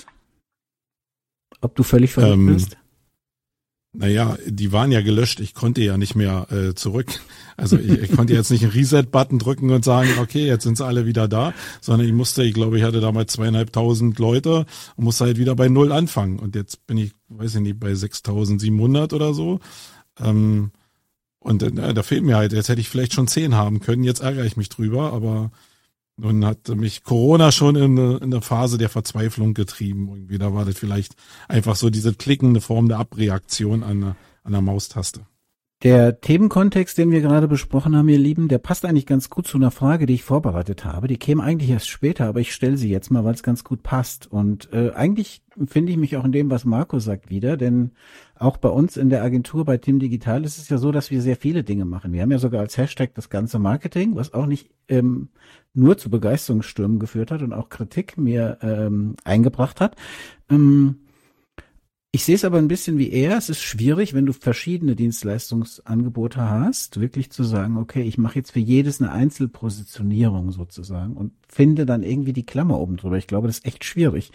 Ob du völlig verrückt ähm, bist? Naja, die waren ja gelöscht, ich konnte ja nicht mehr äh, zurück. Also ich, ich konnte jetzt nicht einen Reset-Button drücken und sagen, okay, jetzt sind sie alle wieder da, sondern ich musste, ich glaube, ich hatte damals zweieinhalbtausend Leute und musste halt wieder bei Null anfangen. Und jetzt bin ich, weiß ich nicht, bei sechstausendsiebenhundert oder so. Ähm, Und äh, da fehlt mir halt, jetzt hätte ich vielleicht schon zehn haben können, jetzt ärgere ich mich drüber, aber nun hat mich Corona schon in, in der Phase der Verzweiflung getrieben. Irgendwie, da war das vielleicht einfach so diese klickende Form der Abreaktion an, an der Maustaste. Der Themenkontext, den wir gerade besprochen haben, ihr Lieben, der passt eigentlich ganz gut zu einer Frage, die ich vorbereitet habe. Die käme eigentlich erst später, aber ich stelle sie jetzt mal, weil es ganz gut passt. Und äh, eigentlich finde ich mich auch in dem, was Marco sagt, wieder, denn auch bei uns in der Agentur bei Team Digital ist es ja so, dass wir sehr viele Dinge machen. Wir haben ja sogar als Hashtag das ganze Marketing, was auch nicht ähm, nur zu Begeisterungsstürmen geführt hat und auch Kritik mir ähm, eingebracht hat. Ähm, Ich sehe es aber ein bisschen wie er. Es ist schwierig, wenn du verschiedene Dienstleistungsangebote hast, wirklich zu sagen, okay, ich mache jetzt für jedes eine Einzelpositionierung sozusagen und finde dann irgendwie die Klammer oben drüber. Ich glaube, das ist echt schwierig.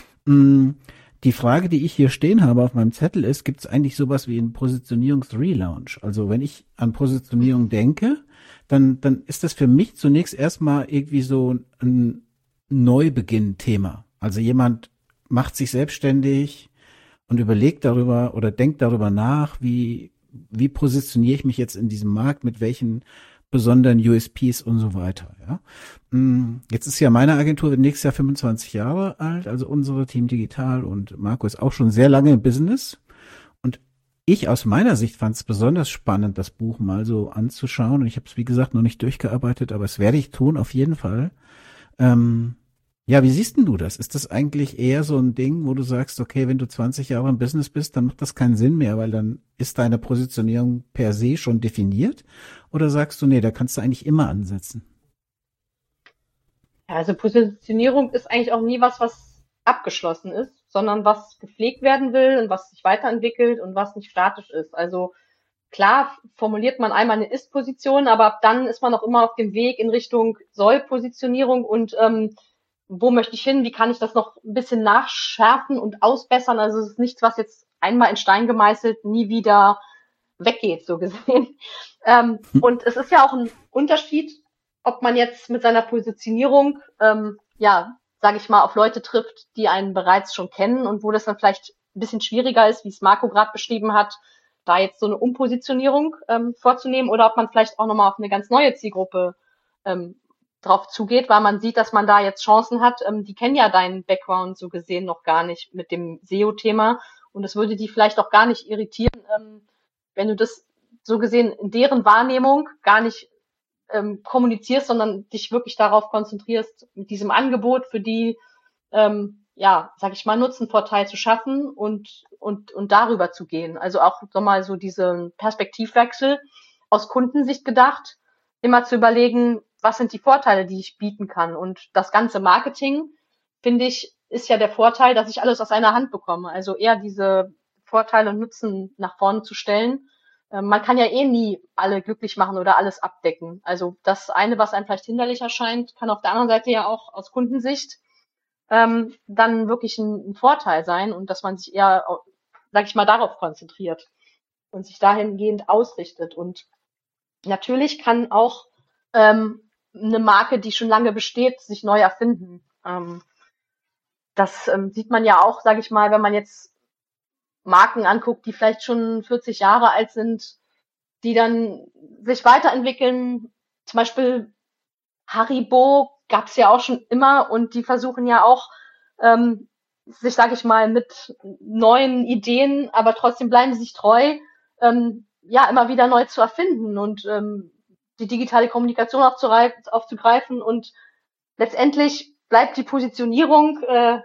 Die Frage, die ich hier stehen habe auf meinem Zettel ist, gibt es eigentlich sowas wie einen Positionierungs-Relaunch? Also wenn ich an Positionierung denke, dann, dann ist das für mich zunächst erstmal irgendwie so ein Neubeginn-Thema. Also jemand macht sich selbstständig und überlegt darüber oder denkt darüber nach, wie, wie positioniere ich mich jetzt in diesem Markt, mit welchen besonderen U S Ps und so weiter. Ja. Jetzt ist ja meine Agentur nächstes Jahr fünfundzwanzig Jahre alt, also unsere Team Digital, und Marco ist auch schon sehr lange im Business. Und ich aus meiner Sicht fand es besonders spannend, das Buch mal so anzuschauen. Und ich habe es, wie gesagt, noch nicht durchgearbeitet, aber es werde ich tun, auf jeden Fall. Ähm, ja, wie siehst denn du das? Ist das eigentlich eher so ein Ding, wo du sagst, okay, wenn du zwanzig Jahre im Business bist, dann macht das keinen Sinn mehr, weil dann ist deine Positionierung per se schon definiert? Oder sagst du, nee, da kannst du eigentlich immer ansetzen? Ja, also Positionierung ist eigentlich auch nie was, was abgeschlossen ist, sondern was gepflegt werden will und was sich weiterentwickelt und was nicht statisch ist. Also klar formuliert man einmal eine Ist-Position, aber ab dann ist man auch immer auf dem Weg in Richtung Soll-Positionierung und ähm, wo möchte ich hin, wie kann ich das noch ein bisschen nachschärfen und ausbessern. Also es ist nichts, was jetzt einmal in Stein gemeißelt nie wieder weggeht, so gesehen. Ähm, und es ist ja auch ein Unterschied, ob man jetzt mit seiner Positionierung, ähm, ja, sage ich mal, auf Leute trifft, die einen bereits schon kennen und wo das dann vielleicht ein bisschen schwieriger ist, wie es Marco gerade beschrieben hat, da jetzt so eine Umpositionierung ähm, vorzunehmen, oder ob man vielleicht auch nochmal auf eine ganz neue Zielgruppe ähm, drauf zugeht, weil man sieht, dass man da jetzt Chancen hat. Ähm, die kennen ja deinen Background so gesehen noch gar nicht mit dem S E O-Thema und es würde die vielleicht auch gar nicht irritieren, ähm, wenn du das so gesehen in deren Wahrnehmung gar nicht ähm, kommunizierst, sondern dich wirklich darauf konzentrierst, mit diesem Angebot für die, ähm, ja, sag ich mal, Nutzenvorteil zu schaffen und und und darüber zu gehen. Also auch nochmal so diesen Perspektivwechsel aus Kundensicht gedacht, immer zu überlegen, was sind die Vorteile, die ich bieten kann. Und das ganze Marketing, finde ich, ist ja der Vorteil, dass ich alles aus einer Hand bekomme. Also eher diese Vorteile und Nutzen nach vorne zu stellen. Ähm, man kann ja eh nie alle glücklich machen oder alles abdecken. Also das eine, was einem vielleicht hinderlich erscheint, kann auf der anderen Seite ja auch aus Kundensicht ähm, dann wirklich ein, ein Vorteil sein und dass man sich eher, sag ich mal, darauf konzentriert und sich dahingehend ausrichtet. Und natürlich kann auch ähm, eine Marke, die schon lange besteht, sich neu erfinden. Ähm, das ähm, sieht man ja auch, sage ich mal, wenn man jetzt Marken anguckt, die vielleicht schon vierzig Jahre alt sind, die dann sich weiterentwickeln. Zum Beispiel Haribo gab es ja auch schon immer und die versuchen ja auch, ähm, sich, sage ich mal, mit neuen Ideen, aber trotzdem bleiben sie sich treu, ähm, ja, immer wieder neu zu erfinden und ähm, die digitale Kommunikation aufzugreifen und letztendlich bleibt die Positionierung äh,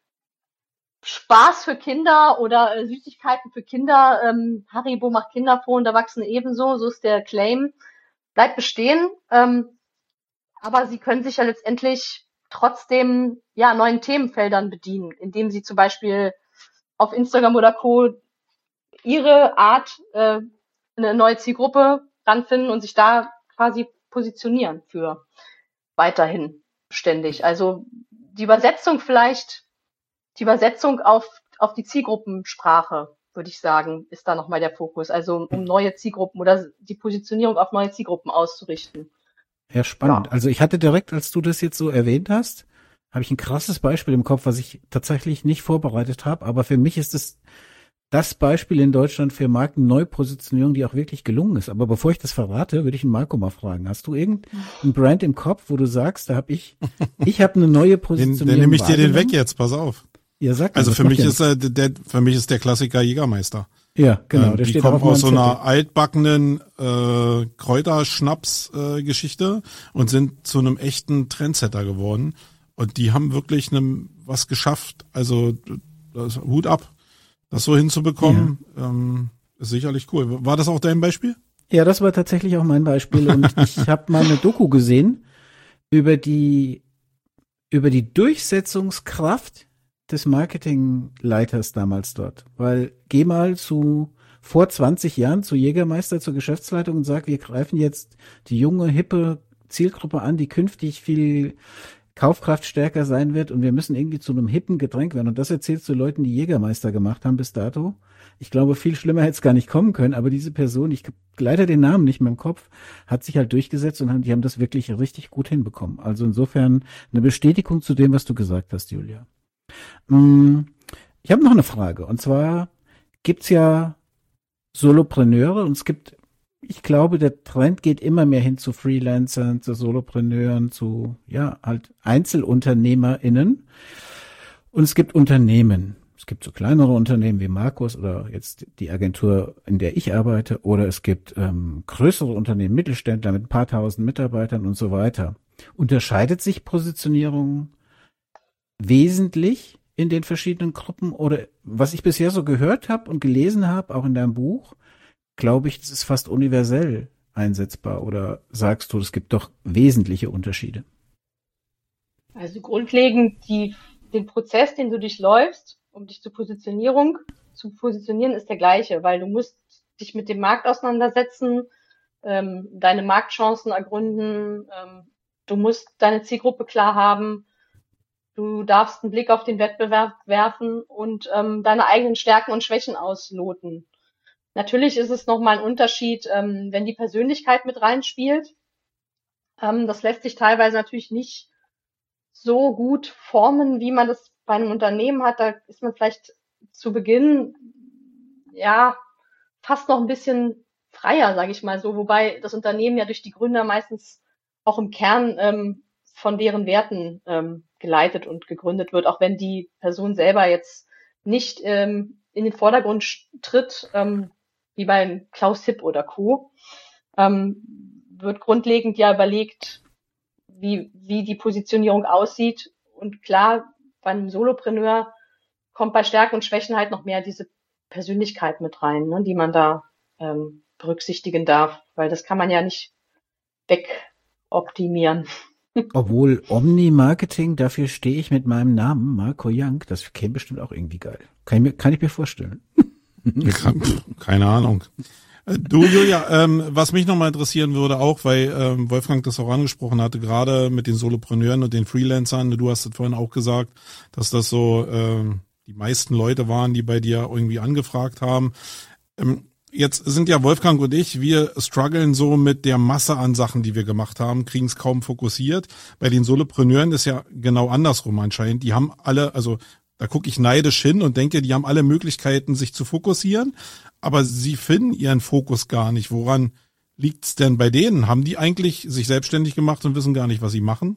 Spaß für Kinder oder äh, Süßigkeiten für Kinder. Ähm, Haribo macht Kinder froh und Erwachsene ebenso, so ist der Claim. Bleibt bestehen, ähm, aber sie können sich ja letztendlich trotzdem ja neuen Themenfeldern bedienen, indem sie zum Beispiel auf Instagram oder Co. ihre Art äh, eine neue Zielgruppe ranfinden und sich da quasi positionieren für weiterhin beständig. Also die Übersetzung vielleicht, die Übersetzung auf auf die Zielgruppensprache, würde ich sagen, ist da nochmal der Fokus. Also um neue Zielgruppen oder die Positionierung auf neue Zielgruppen auszurichten. Ja, spannend. Ja. Also ich hatte direkt, als du das jetzt so erwähnt hast, habe ich ein krasses Beispiel im Kopf, was ich tatsächlich nicht vorbereitet habe. Aber für mich ist es das Beispiel in Deutschland für Markenneupositionierung, die auch wirklich gelungen ist. Aber bevor ich das verrate, würde ich einen Marco mal fragen. Hast du irgendein Brand im Kopf, wo du sagst, da habe ich, ich habe eine neue Positionierung. Den, den nehme ich dir den weg jetzt, pass auf. Ja, sag also mir, für mich ist äh, der, für mich ist der Klassiker Jägermeister. Ja, genau. Ähm, Der die steht kommen auch auf aus so meinem einer Zettel. altbackenen äh, Kräuterschnaps-Geschichte äh, und sind zu einem echten Trendsetter geworden. Und die haben wirklich einem was geschafft. Also das, Hut ab, das so hinzubekommen, ja. ähm, ist sicherlich cool. War das auch dein Beispiel? Ja, das war tatsächlich auch mein Beispiel. Und ich habe mal eine Doku gesehen über die über die Durchsetzungskraft des Marketingleiters damals dort. Weil geh mal zu vor zwanzig Jahren zu Jägermeister, zur Geschäftsleitung und sag, wir greifen jetzt die junge, hippe Zielgruppe an, die künftig viel Kaufkraft stärker sein wird und wir müssen irgendwie zu einem hippen Getränk werden. Und das erzählst du Leuten, die Jägermeister gemacht haben bis dato. Ich glaube, viel schlimmer hätte es gar nicht kommen können, aber diese Person, ich habe leider den Namen nicht mehr im Kopf, hat sich halt durchgesetzt und haben, die haben das wirklich richtig gut hinbekommen. Also insofern eine Bestätigung zu dem, was du gesagt hast, Julia. Ich habe noch eine Frage, und zwar gibt's ja Solopreneure und es gibt, ich glaube, der Trend geht immer mehr hin zu Freelancern, zu Solopreneuren, zu, ja, halt EinzelunternehmerInnen. Und es gibt Unternehmen. Es gibt so kleinere Unternehmen wie Markus oder jetzt die Agentur, in der ich arbeite, oder es gibt ähm, größere Unternehmen, Mittelständler mit ein paar tausend Mitarbeitern und so weiter. Unterscheidet sich Positionierung wesentlich in den verschiedenen Gruppen? Oder was ich bisher so gehört habe und gelesen habe, auch in deinem Buch, glaube ich, das ist fast universell einsetzbar. Oder sagst du, es gibt doch wesentliche Unterschiede? Also grundlegend die, den Prozess, den du durchläufst, um dich zur Positionierung zu positionieren, ist der gleiche, weil du musst dich mit dem Markt auseinandersetzen, ähm, deine Marktchancen ergründen, ähm, du musst deine Zielgruppe klar haben, du darfst einen Blick auf den Wettbewerb werfen und ähm, deine eigenen Stärken und Schwächen ausloten. Natürlich ist es nochmal ein Unterschied, ähm, wenn die Persönlichkeit mit reinspielt. Ähm, das lässt sich teilweise natürlich nicht so gut formen, wie man das bei einem Unternehmen hat. Da ist man vielleicht zu Beginn ja fast noch ein bisschen freier, sage ich mal so, wobei das Unternehmen ja durch die Gründer meistens auch im Kern ähm, von deren Werten ähm, geleitet und gegründet wird, auch wenn die Person selber jetzt nicht ähm, in den Vordergrund tritt, ähm, wie bei Klaus Hipp oder Co., ähm, wird grundlegend ja überlegt, wie, wie die Positionierung aussieht. Und klar, bei einem Solopreneur kommt bei Stärken und Schwächen halt noch mehr diese Persönlichkeit mit rein, ne, die man da ähm, berücksichtigen darf, weil das kann man ja nicht wegoptimieren. Obwohl Omni-Marketing, dafür stehe ich mit meinem Namen, Marco Young, das käme bestimmt auch irgendwie geil. Kann ich mir, kann ich mir vorstellen. Keine Ahnung. Du, Julia, ähm, was mich nochmal interessieren würde auch, weil ähm, Wolfgang das auch angesprochen hatte, gerade mit den Solopreneuren und den Freelancern, du hast es vorhin auch gesagt, dass das so ähm, die meisten Leute waren, die bei dir irgendwie angefragt haben. Ähm, jetzt sind ja Wolfgang und ich, wir strugglen so mit der Masse an Sachen, die wir gemacht haben, kriegen es kaum fokussiert. Bei den Solopreneuren ist ja genau andersrum anscheinend. Die haben alle, also da gucke ich neidisch hin und denke, die haben alle Möglichkeiten, sich zu fokussieren, aber sie finden ihren Fokus gar nicht. Woran liegt's denn bei denen? Haben die eigentlich sich selbstständig gemacht und wissen gar nicht, was sie machen?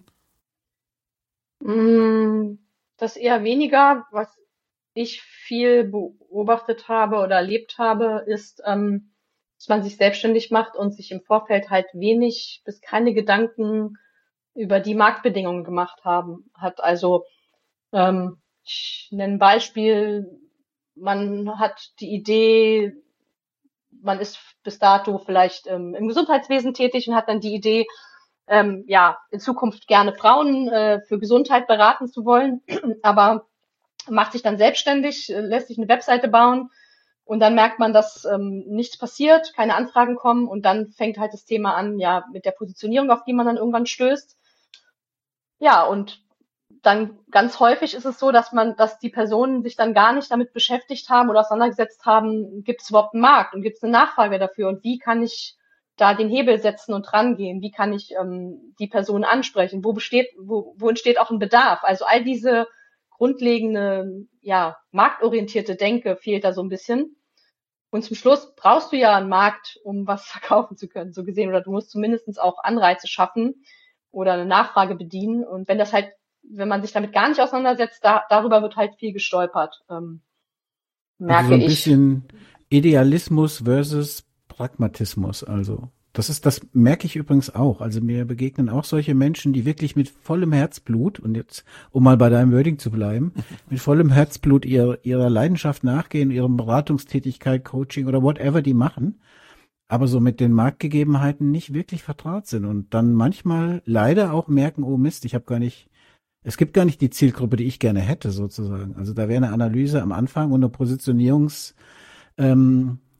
Das eher weniger. Was ich viel beobachtet habe oder erlebt habe, ist, ähm, dass man sich selbstständig macht und sich im Vorfeld halt wenig bis keine Gedanken über die Marktbedingungen gemacht haben hat. Also ähm, ich nenne ein Beispiel, man hat die Idee, man ist bis dato vielleicht ähm, im Gesundheitswesen tätig und hat dann die Idee, ähm, ja, in Zukunft gerne Frauen äh, für Gesundheit beraten zu wollen, aber macht sich dann selbstständig, äh, lässt sich eine Webseite bauen und dann merkt man, dass ähm, nichts passiert, keine Anfragen kommen und dann fängt halt das Thema an, ja, mit der Positionierung, auf die man dann irgendwann stößt. Ja, und dann ganz häufig ist es so, dass man, dass die Personen sich dann gar nicht damit beschäftigt haben oder auseinandergesetzt haben, gibt es überhaupt einen Markt und gibt es eine Nachfrage dafür und wie kann ich da den Hebel setzen und rangehen, wie kann ich ähm, die Person ansprechen, wo besteht, wo, wo entsteht auch ein Bedarf. Also all diese grundlegende, ja, marktorientierte Denke fehlt da so ein bisschen. Und zum Schluss brauchst du ja einen Markt, um was verkaufen zu können, so gesehen, oder du musst zumindest auch Anreize schaffen oder eine Nachfrage bedienen. Und wenn das halt wenn man sich damit gar nicht auseinandersetzt, da, darüber wird halt viel gestolpert, ähm, merke also so ein ich. bisschen Idealismus versus Pragmatismus, also. Das ist, das merke ich übrigens auch. Also mir begegnen auch solche Menschen, die wirklich mit vollem Herzblut, und jetzt, um mal bei deinem Wording zu bleiben, mit vollem Herzblut ihrer, ihrer Leidenschaft nachgehen, ihrer Beratungstätigkeit, Coaching oder whatever die machen, aber so mit den Marktgegebenheiten nicht wirklich vertraut sind und dann manchmal leider auch merken, oh Mist, ich habe gar nicht Es gibt gar nicht die Zielgruppe, die ich gerne hätte, sozusagen. Also da wäre eine Analyse am Anfang und eine Positionierungs, ähm,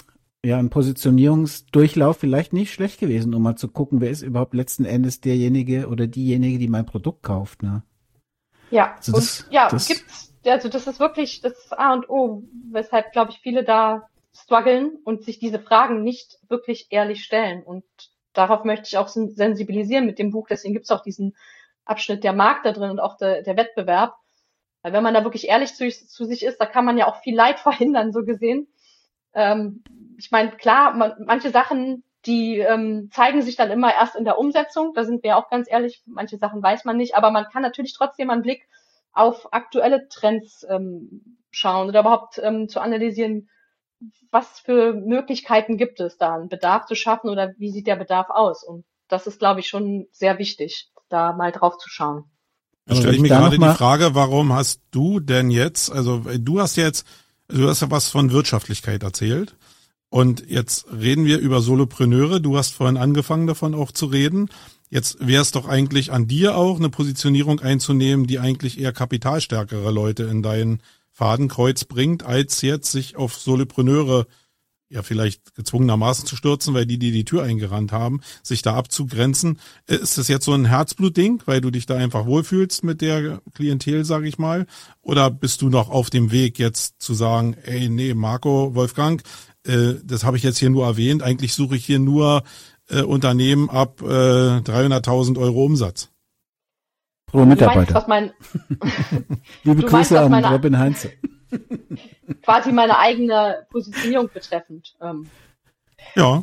ja, ein Positionierungsdurchlauf vielleicht nicht schlecht gewesen, um mal zu gucken, wer ist überhaupt letzten Endes derjenige oder diejenige, die mein Produkt kauft, ne? Ja, Also und das, ja, das, gibt's, also das ist wirklich das A und O, weshalb, glaube ich, viele da strugglen und sich diese Fragen nicht wirklich ehrlich stellen. Und darauf möchte ich auch sensibilisieren mit dem Buch. Deswegen gibt's auch diesen Abschnitt der Markt da drin und auch der, der Wettbewerb. Weil wenn man da wirklich ehrlich zu, zu sich ist, da kann man ja auch viel Leid verhindern, so gesehen. Ähm, ich meine, klar, man, manche Sachen, die ähm, zeigen sich dann immer erst in der Umsetzung. Da sind wir auch ganz ehrlich, manche Sachen weiß man nicht. Aber man kann natürlich trotzdem einen Blick auf aktuelle Trends ähm, schauen oder überhaupt ähm, zu analysieren, was für Möglichkeiten gibt es da, einen Bedarf zu schaffen oder wie sieht der Bedarf aus. Und das ist, glaube ich, schon sehr wichtig, da mal drauf zu schauen. Da stelle ich mir gerade die Frage, warum hast du denn jetzt, also du hast jetzt, du hast ja was von Wirtschaftlichkeit erzählt und jetzt reden wir über Solopreneure, du hast vorhin angefangen davon auch zu reden. Jetzt wäre es doch eigentlich an dir auch, eine Positionierung einzunehmen, die eigentlich eher kapitalstärkere Leute in dein Fadenkreuz bringt, als jetzt sich auf Solopreneure ja vielleicht gezwungenermaßen zu stürzen, weil die, die die Tür eingerannt haben, sich da abzugrenzen. Ist das jetzt so ein Herzblutding, weil du dich da einfach wohlfühlst mit der Klientel, sage ich mal? Oder bist du noch auf dem Weg jetzt zu sagen, ey, nee, Marco, Wolfgang, äh, das habe ich jetzt hier nur erwähnt, eigentlich suche ich hier nur äh, Unternehmen ab äh, dreihunderttausend Euro Umsatz? Pro Mitarbeiter. Du meinst, was mein, Liebe du Grüße meinst, was an meine, Robin Heinze. quasi meine eigene Positionierung betreffend. Ähm, ja.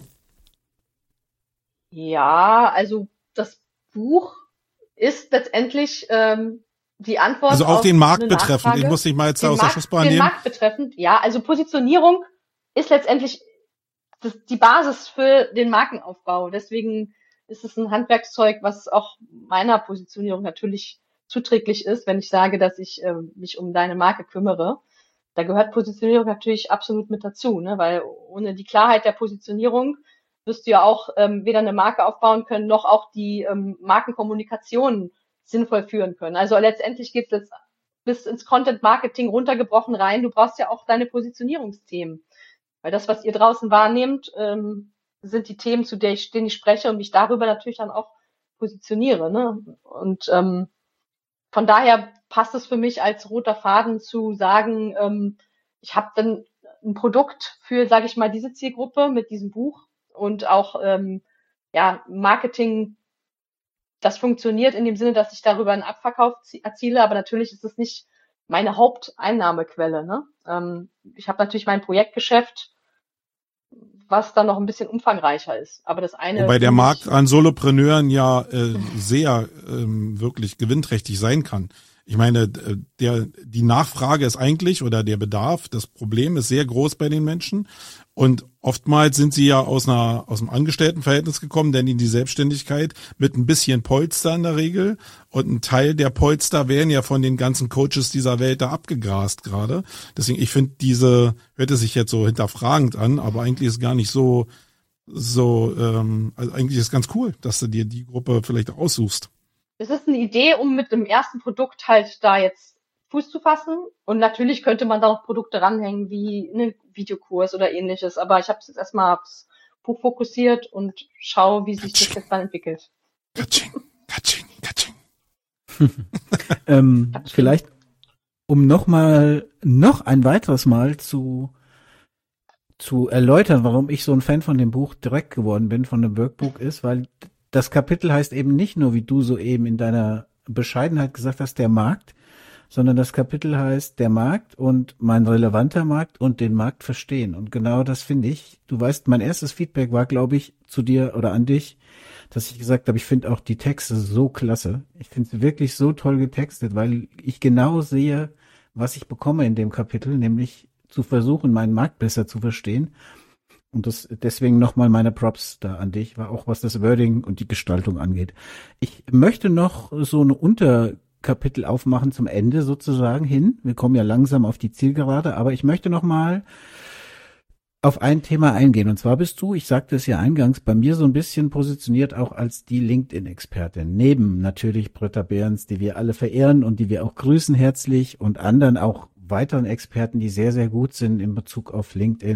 Ja, also das Buch ist letztendlich ähm, die Antwort Also auch auf den Markt eine betreffend. Nachfrage. Ich muss dich mal jetzt da Den aus der Markt, Schussbahn den nehmen. Markt betreffend, ja, also Positionierung ist letztendlich das, die Basis für den Markenaufbau. Deswegen ist es ein Handwerkszeug, was auch meiner Positionierung natürlich zuträglich ist, wenn ich sage, dass ich äh, mich um deine Marke kümmere. Da gehört Positionierung natürlich absolut mit dazu, ne? Weil ohne die Klarheit der Positionierung wirst du ja auch ähm, weder eine Marke aufbauen können, noch auch die ähm, Markenkommunikation sinnvoll führen können. Also letztendlich geht es jetzt bis ins Content-Marketing runtergebrochen rein. Du brauchst ja auch deine Positionierungsthemen. Weil das, was ihr draußen wahrnehmt, ähm, sind die Themen, zu denen ich, denen ich spreche und mich darüber natürlich dann auch positioniere. Ne? Und ähm, von daher passt es für mich als roter Faden zu sagen, ähm, ich habe dann ein Produkt für, sage ich mal, diese Zielgruppe mit diesem Buch und auch ähm, ja Marketing, das funktioniert in dem Sinne, dass ich darüber einen Abverkauf erziele, aber natürlich ist es nicht meine Haupteinnahmequelle. Ne? Ähm, ich habe natürlich mein Projektgeschäft, was dann noch ein bisschen umfangreicher ist. Aber das eine. Wobei der Markt an Solopreneuren ja äh, sehr ähm, wirklich gewinnträchtig sein kann. Ich meine, der die Nachfrage ist eigentlich oder der Bedarf, das Problem ist sehr groß bei den Menschen und oftmals sind sie ja aus einer aus einem Angestelltenverhältnis gekommen, denn in die Selbstständigkeit mit ein bisschen Polster in der Regel und ein Teil der Polster werden ja von den ganzen Coaches dieser Welt da abgegrast gerade. Deswegen, ich finde diese, hört es sich jetzt so hinterfragend an, aber eigentlich ist gar nicht so so ähm, also eigentlich ist ganz cool, dass du dir die Gruppe vielleicht aussuchst. Es ist eine Idee, um mit dem ersten Produkt halt da jetzt Fuß zu fassen. Und natürlich könnte man da noch Produkte ranhängen, wie einen Videokurs oder ähnliches. Aber ich habe es jetzt erstmal aufs Buch fokussiert und schaue, wie sich Katsching. Das jetzt dann entwickelt. Katsching, Katsching, Katsching. ähm, vielleicht, um noch mal, noch ein weiteres Mal zu, zu erläutern, warum ich so ein Fan von dem Buch direkt geworden bin, von dem Workbook ist, weil das Kapitel heißt eben nicht nur, wie du soeben in deiner Bescheidenheit gesagt hast, der Markt, sondern das Kapitel heißt der Markt und mein relevanter Markt und den Markt verstehen. Und genau das finde ich. Du weißt, mein erstes Feedback war, glaube ich, zu dir oder an dich, dass ich gesagt habe, ich finde auch die Texte so klasse. Ich finde sie wirklich so toll getextet, weil ich genau sehe, was ich bekomme in dem Kapitel, nämlich zu versuchen, meinen Markt besser zu verstehen. Und das deswegen nochmal meine Props da an dich, war auch was das Wording und die Gestaltung angeht. Ich möchte noch so eine Unterkapitel aufmachen zum Ende sozusagen hin. Wir kommen ja langsam auf die Zielgerade, aber ich möchte nochmal auf ein Thema eingehen. Und zwar bist du, ich sagte es ja eingangs, bei mir so ein bisschen positioniert auch als die LinkedIn-Expertin. Neben natürlich Britta Behrens, die wir alle verehren und die wir auch grüßen herzlich und anderen auch weiteren Experten, die sehr, sehr gut sind in Bezug auf LinkedIn.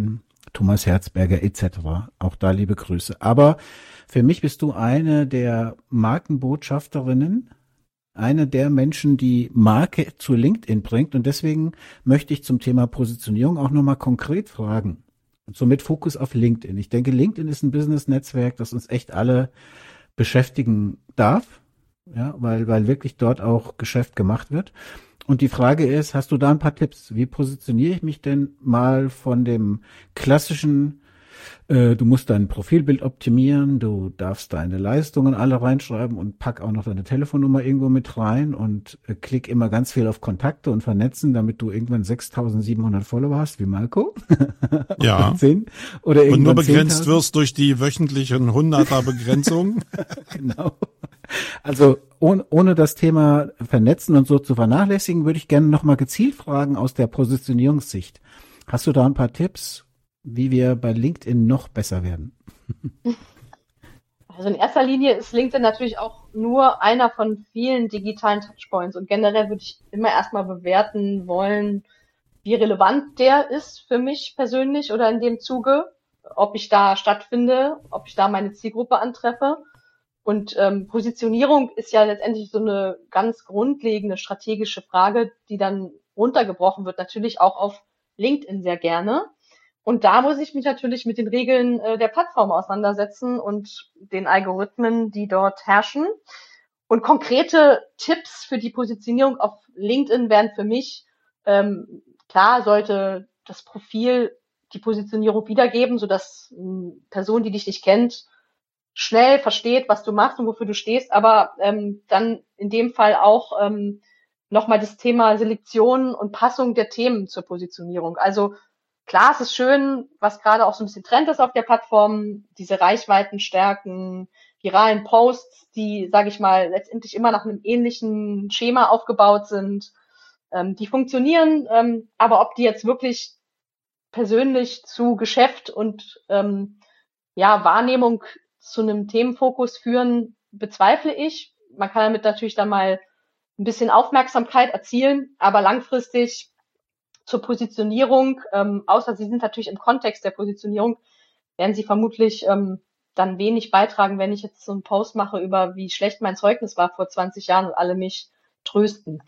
Thomas Herzberger et cetera. Auch da liebe Grüße. Aber für mich bist du eine der Markenbotschafterinnen, eine der Menschen, die Marke zu LinkedIn bringt. Und deswegen möchte ich zum Thema Positionierung auch nochmal konkret fragen. Und somit Fokus auf LinkedIn. Ich denke, LinkedIn ist ein Business-Netzwerk, das uns echt alle beschäftigen darf, ja, weil, weil wirklich dort auch Geschäft gemacht wird. Und die Frage ist, hast du da ein paar Tipps? Wie positioniere ich mich denn mal von dem klassischen, äh, du musst dein Profilbild optimieren, du darfst deine Leistungen alle reinschreiben und pack auch noch deine Telefonnummer irgendwo mit rein und äh, klick immer ganz viel auf Kontakte und vernetzen, damit du irgendwann sechstausendsiebenhundert Follower hast, wie Marco. Ja. oder zehn, oder und nur irgendwann begrenzt zehntausend. wirst durch die wöchentlichen Hunderter-Begrenzung. Genau. Also ohne, ohne das Thema Vernetzen und so zu vernachlässigen, würde ich gerne nochmal gezielt fragen aus der Positionierungssicht. Hast du da ein paar Tipps, wie wir bei LinkedIn noch besser werden? Also in erster Linie ist LinkedIn natürlich auch nur einer von vielen digitalen Touchpoints. Und generell würde ich immer erstmal bewerten wollen, wie relevant der ist für mich persönlich oder in dem Zuge, ob ich da stattfinde, ob ich da meine Zielgruppe antreffe. Und ähm, Positionierung ist ja letztendlich so eine ganz grundlegende strategische Frage, die dann runtergebrochen wird, natürlich auch auf LinkedIn sehr gerne. Und da muss ich mich natürlich mit den Regeln äh, der Plattform auseinandersetzen und den Algorithmen, die dort herrschen. Und konkrete Tipps für die Positionierung auf LinkedIn wären für mich, ähm, klar sollte das Profil die Positionierung wiedergeben, sodass eine Person, die dich nicht kennt, schnell versteht, was du machst und wofür du stehst, aber ähm, dann in dem Fall auch ähm, nochmal das Thema Selektion und Passung der Themen zur Positionierung. Also klar, es ist schön, was gerade auch so ein bisschen Trend ist auf der Plattform, diese Reichweiten stärken, viralen Posts, die, sage ich mal, letztendlich immer nach einem ähnlichen Schema aufgebaut sind, ähm, die funktionieren, ähm, aber ob die jetzt wirklich persönlich zu Geschäft und ähm, ja Wahrnehmung zu einem Themenfokus führen, bezweifle ich. Man kann damit natürlich dann mal ein bisschen Aufmerksamkeit erzielen, aber langfristig zur Positionierung, ähm, außer sie sind natürlich im Kontext der Positionierung, werden sie vermutlich ähm, dann wenig beitragen, wenn ich jetzt so einen Post mache über, wie schlecht mein Zeugnis war vor zwanzig Jahren und alle mich trösten.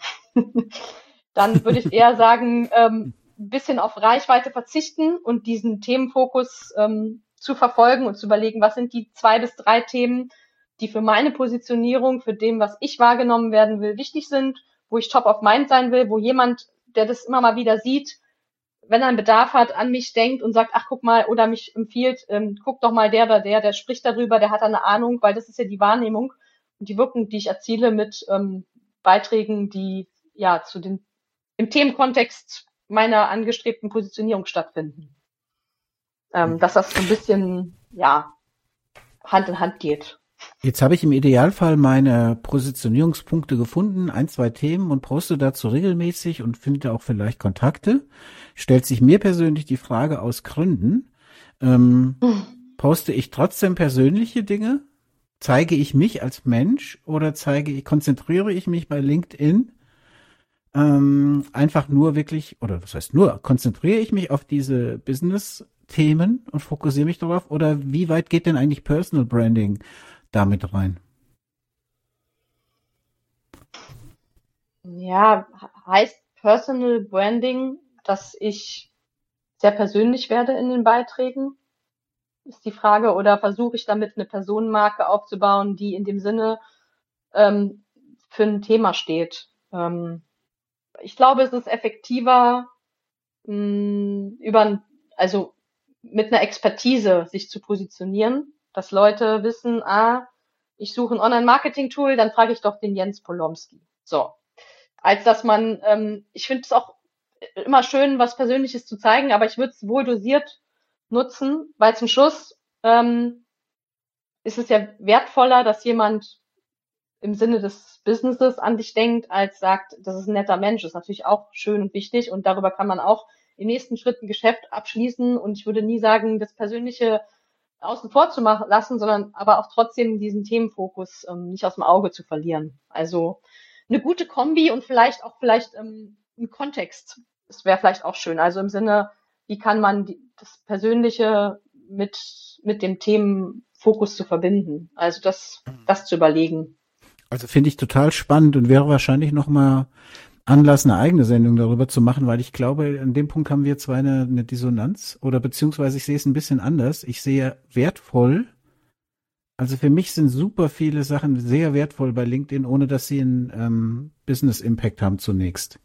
Dann würde ich eher sagen, ähm, ein bisschen auf Reichweite verzichten und diesen Themenfokus ähm, zu verfolgen und zu überlegen, was sind die zwei bis drei Themen, die für meine Positionierung, für dem, was ich wahrgenommen werden will, wichtig sind, wo ich top of mind sein will, wo jemand, der das immer mal wieder sieht, wenn er einen Bedarf hat, an mich denkt und sagt, ach, guck mal, oder mich empfiehlt, ähm, guck doch mal der oder der, der spricht darüber, der hat da eine Ahnung, weil das ist ja die Wahrnehmung und die Wirkung, die ich erziele mit ähm, Beiträgen, die ja zu den im Themenkontext meiner angestrebten Positionierung stattfinden. Ähm, dass das so ein bisschen, ja, Hand in Hand geht. Jetzt habe ich im Idealfall meine Positionierungspunkte gefunden, ein, zwei Themen und poste dazu regelmäßig und finde auch vielleicht Kontakte. Stellt sich mir persönlich die Frage aus Gründen, ähm, hm. poste ich trotzdem persönliche Dinge? Zeige ich mich als Mensch oder zeige ich, konzentriere ich mich bei LinkedIn ähm, einfach nur wirklich, oder was heißt nur, konzentriere ich mich auf diese Business-Themen und fokussiere mich darauf oder wie weit geht denn eigentlich Personal Branding damit rein? Ja, heißt Personal Branding, dass ich sehr persönlich werde in den Beiträgen? Ist die Frage. Oder versuche ich damit eine Personenmarke aufzubauen, die in dem Sinne ähm, für ein Thema steht? Ähm, ich glaube, es ist effektiver, mh, über, also mit einer Expertise sich zu positionieren, dass Leute wissen, ah, ich suche ein Online-Marketing-Tool, dann frage ich doch den Jens Polomski. So. Als dass man, ähm, ich finde es auch immer schön, was Persönliches zu zeigen, aber ich würde es wohl dosiert nutzen, weil zum Schluss ähm, ist es ja wertvoller, dass jemand im Sinne des Businesses an dich denkt, als sagt, das ist ein netter Mensch. Das ist natürlich auch schön und wichtig und darüber kann man auch im nächsten Schritt ein Geschäft abschließen und ich würde nie sagen, das Persönliche außen vor zu machen lassen, sondern aber auch trotzdem diesen Themenfokus ähm, nicht aus dem Auge zu verlieren. Also eine gute Kombi und vielleicht auch vielleicht ähm, ein Kontext. Das wäre vielleicht auch schön. Also im Sinne, wie kann man die, das Persönliche mit, mit dem Themenfokus zu verbinden. Also das, das zu überlegen. Also finde ich total spannend und wäre wahrscheinlich nochmal Anlass, eine eigene Sendung darüber zu machen, weil ich glaube, an dem Punkt haben wir zwar eine, eine Dissonanz oder beziehungsweise ich sehe es ein bisschen anders. Ich sehe wertvoll, also für mich sind super viele Sachen sehr wertvoll bei LinkedIn, ohne dass sie einen ähm, Business Impact haben zunächst.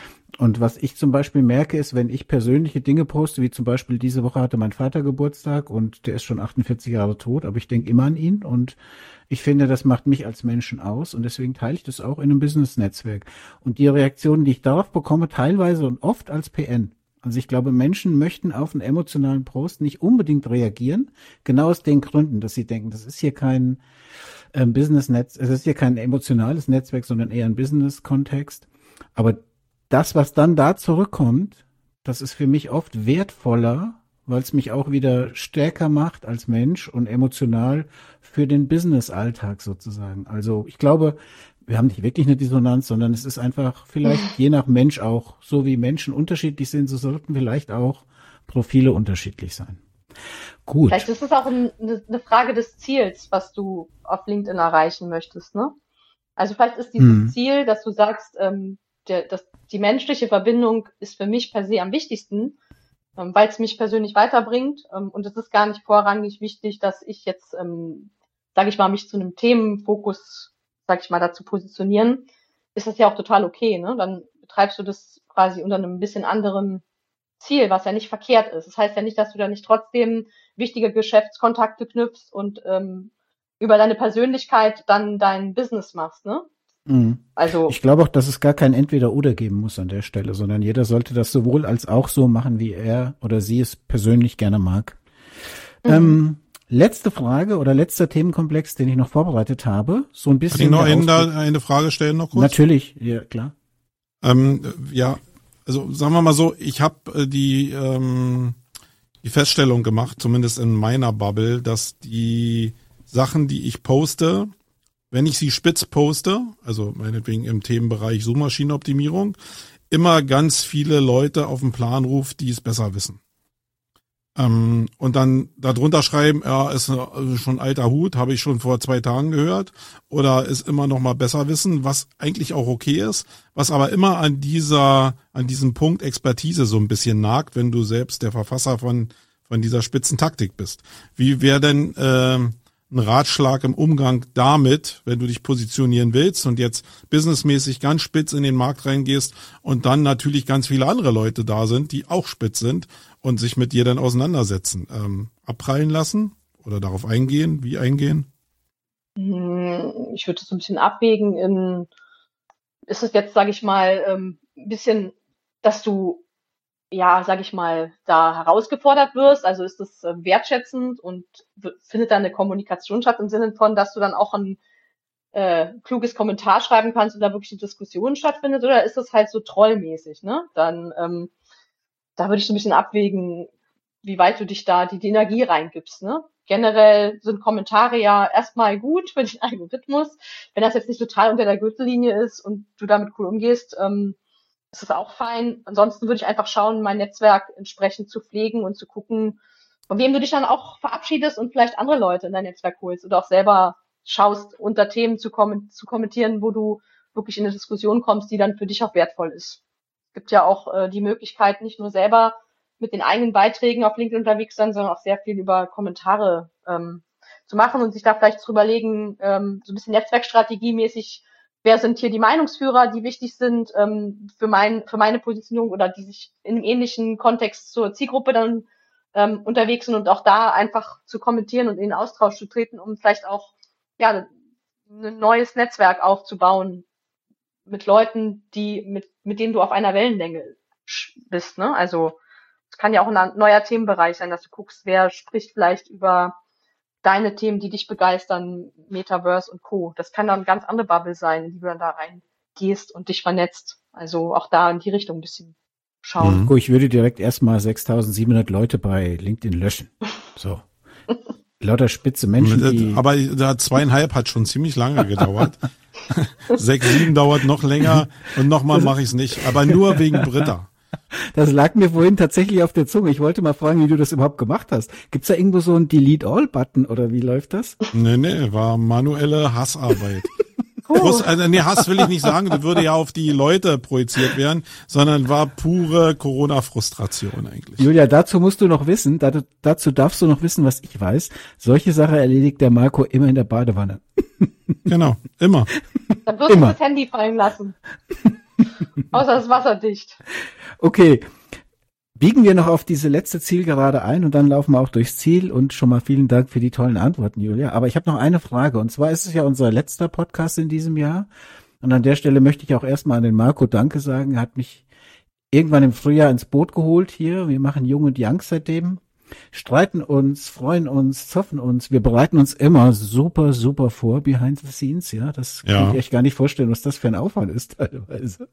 Und was ich zum Beispiel merke, ist, wenn ich persönliche Dinge poste, wie zum Beispiel diese Woche hatte mein Vater Geburtstag und der ist schon achtundvierzig Jahre tot, aber ich denke immer an ihn und ich finde, das macht mich als Menschen aus und deswegen teile ich das auch in einem Business-Netzwerk. Und die Reaktionen, die ich darauf bekomme, teilweise und oft als P N. Also ich glaube, Menschen möchten auf einen emotionalen Post nicht unbedingt reagieren, genau aus den Gründen, dass sie denken, das ist hier kein äh, Business-Netz, es ist hier kein emotionales Netzwerk, sondern eher ein Business-Kontext. Aber das, was dann da zurückkommt, das ist für mich oft wertvoller, weil es mich auch wieder stärker macht als Mensch und emotional für den Business-Alltag sozusagen. Also ich glaube, wir haben nicht wirklich eine Dissonanz, sondern es ist einfach vielleicht je nach Mensch auch, so wie Menschen unterschiedlich sind, so sollten vielleicht auch Profile unterschiedlich sein. Gut. Vielleicht ist es auch eine, eine Frage des Ziels, was du auf LinkedIn erreichen möchtest, ne? Also vielleicht ist dieses hm. Ziel, dass du sagst, ähm, der, das, die menschliche Verbindung ist für mich per se am wichtigsten, ähm, weil es mich persönlich weiterbringt. Ähm, und es ist gar nicht vorrangig wichtig, dass ich jetzt, ähm, sage ich mal, mich zu einem Themenfokus, sage ich mal, dazu positionieren. Ist das ja auch total okay, ne? Dann betreibst du das quasi unter einem bisschen anderen Ziel, was ja nicht verkehrt ist. Das heißt ja nicht, dass du da nicht trotzdem wichtige Geschäftskontakte knüpfst und ähm, über deine Persönlichkeit dann dein Business machst, ne? Mhm. Also ich glaube auch, dass es gar kein Entweder-Oder geben muss an der Stelle, sondern jeder sollte das sowohl als auch so machen, wie er oder sie es persönlich gerne mag. Mhm. Ähm, letzte Frage oder letzter Themenkomplex, den ich noch vorbereitet habe, so ein bisschen. Kann ich noch eine, eine Frage stellen noch kurz? Natürlich, ja klar. Ähm, ja, also sagen wir mal so, ich habe die ähm, die Feststellung gemacht, zumindest in meiner Bubble, dass die Sachen, die ich poste, wenn ich sie spitz poste, also meinetwegen im Themenbereich Suchmaschinenoptimierung, immer ganz viele Leute auf den Plan ruft, die es besser wissen. Ähm, und dann darunter schreiben, ja, ist schon ein alter Hut, habe ich schon vor zwei Tagen gehört, oder ist immer noch mal besser wissen, was eigentlich auch okay ist, was aber immer an dieser, an diesem Punkt Expertise so ein bisschen nagt, wenn du selbst der Verfasser von von dieser Spitzentaktik bist. Wie wäre denn äh, ein Ratschlag im Umgang damit, wenn du dich positionieren willst und jetzt businessmäßig ganz spitz in den Markt reingehst und dann natürlich ganz viele andere Leute da sind, die auch spitz sind und sich mit dir dann auseinandersetzen? Ähm, abprallen lassen oder darauf eingehen? Wie eingehen? Ich würde das so ein bisschen abwägen. In, ist es jetzt, sage ich mal, ein bisschen, dass du ja, sag ich mal, da herausgefordert wirst, also ist das äh, wertschätzend und w- findet da eine Kommunikation statt im Sinne von, dass du dann auch ein äh, kluges Kommentar schreiben kannst und da wirklich eine Diskussion stattfindet, oder ist das halt so trollmäßig, ne? Dann, ähm, da würde ich so ein bisschen abwägen, wie weit du dich da die, die Energie reingibst, ne? Generell sind Kommentare ja erstmal gut für den Algorithmus. Wenn das jetzt nicht total unter der Gürtellinie ist und du damit cool umgehst, ähm, ist das auch fein. Ansonsten würde ich einfach schauen, mein Netzwerk entsprechend zu pflegen und zu gucken, von wem du dich dann auch verabschiedest und vielleicht andere Leute in dein Netzwerk holst oder auch selber schaust, unter Themen zu, kom- zu kommentieren, wo du wirklich in eine Diskussion kommst, die dann für dich auch wertvoll ist. Es gibt ja auch äh, die Möglichkeit, nicht nur selber mit den eigenen Beiträgen auf LinkedIn unterwegs sein, sondern auch sehr viel über Kommentare ähm, zu machen und sich da vielleicht zu überlegen, ähm, so ein bisschen Netzwerkstrategiemäßig, wer sind hier die Meinungsführer, die wichtig sind ähm, für, mein, für meine Positionierung oder die sich in einem ähnlichen Kontext zur Zielgruppe dann ähm, unterwegs sind und auch da einfach zu kommentieren und in den Austausch zu treten, um vielleicht auch ja ein neues Netzwerk aufzubauen mit Leuten, die mit mit denen du auf einer Wellenlänge bist, ne? Also es kann ja auch ein neuer Themenbereich sein, dass du guckst, wer spricht vielleicht über deine Themen, die dich begeistern, Metaverse und Co. Das kann dann eine ganz andere Bubble sein, in die du dann da reingehst und dich vernetzt. Also auch da in die Richtung ein bisschen schauen. Mhm. Ich würde direkt erstmal sechstausendsiebenhundert Leute bei LinkedIn löschen. So. Lauter spitze Menschen, die... Aber da zweieinhalb hat schon ziemlich lange gedauert. Sechs, sieben dauert noch länger und nochmal mache ich es nicht. Aber nur wegen Britta. Das lag mir vorhin tatsächlich auf der Zunge. Ich wollte mal fragen, wie du das überhaupt gemacht hast. Gibt's da irgendwo so einen Delete-All-Button oder wie läuft das? Nee, nee, war manuelle Hassarbeit. Plus, also, nee, Hass will ich nicht sagen, das würde ja auf die Leute projiziert werden, sondern war pure Corona-Frustration eigentlich. Julia, dazu musst du noch wissen, dazu, dazu darfst du noch wissen, was ich weiß. Solche Sache erledigt der Marco immer in der Badewanne. Genau, immer. Dann wirst du das Handy fallen lassen. Außer es ist wasserdicht. Okay. Biegen wir noch auf diese letzte Zielgerade ein und dann laufen wir auch durchs Ziel und schon mal vielen Dank für die tollen Antworten, Julia. Aber ich habe noch eine Frage und zwar ist es ja unser letzter Podcast in diesem Jahr und an der Stelle möchte ich auch erstmal an den Marco Danke sagen. Er hat mich irgendwann im Frühjahr ins Boot geholt hier. Wir machen Jung und Young seitdem, streiten uns, freuen uns, zoffen uns. Wir bereiten uns immer super, super vor behind the scenes. Ja, das ja. kann ich euch gar nicht vorstellen, was das für ein Aufwand ist teilweise.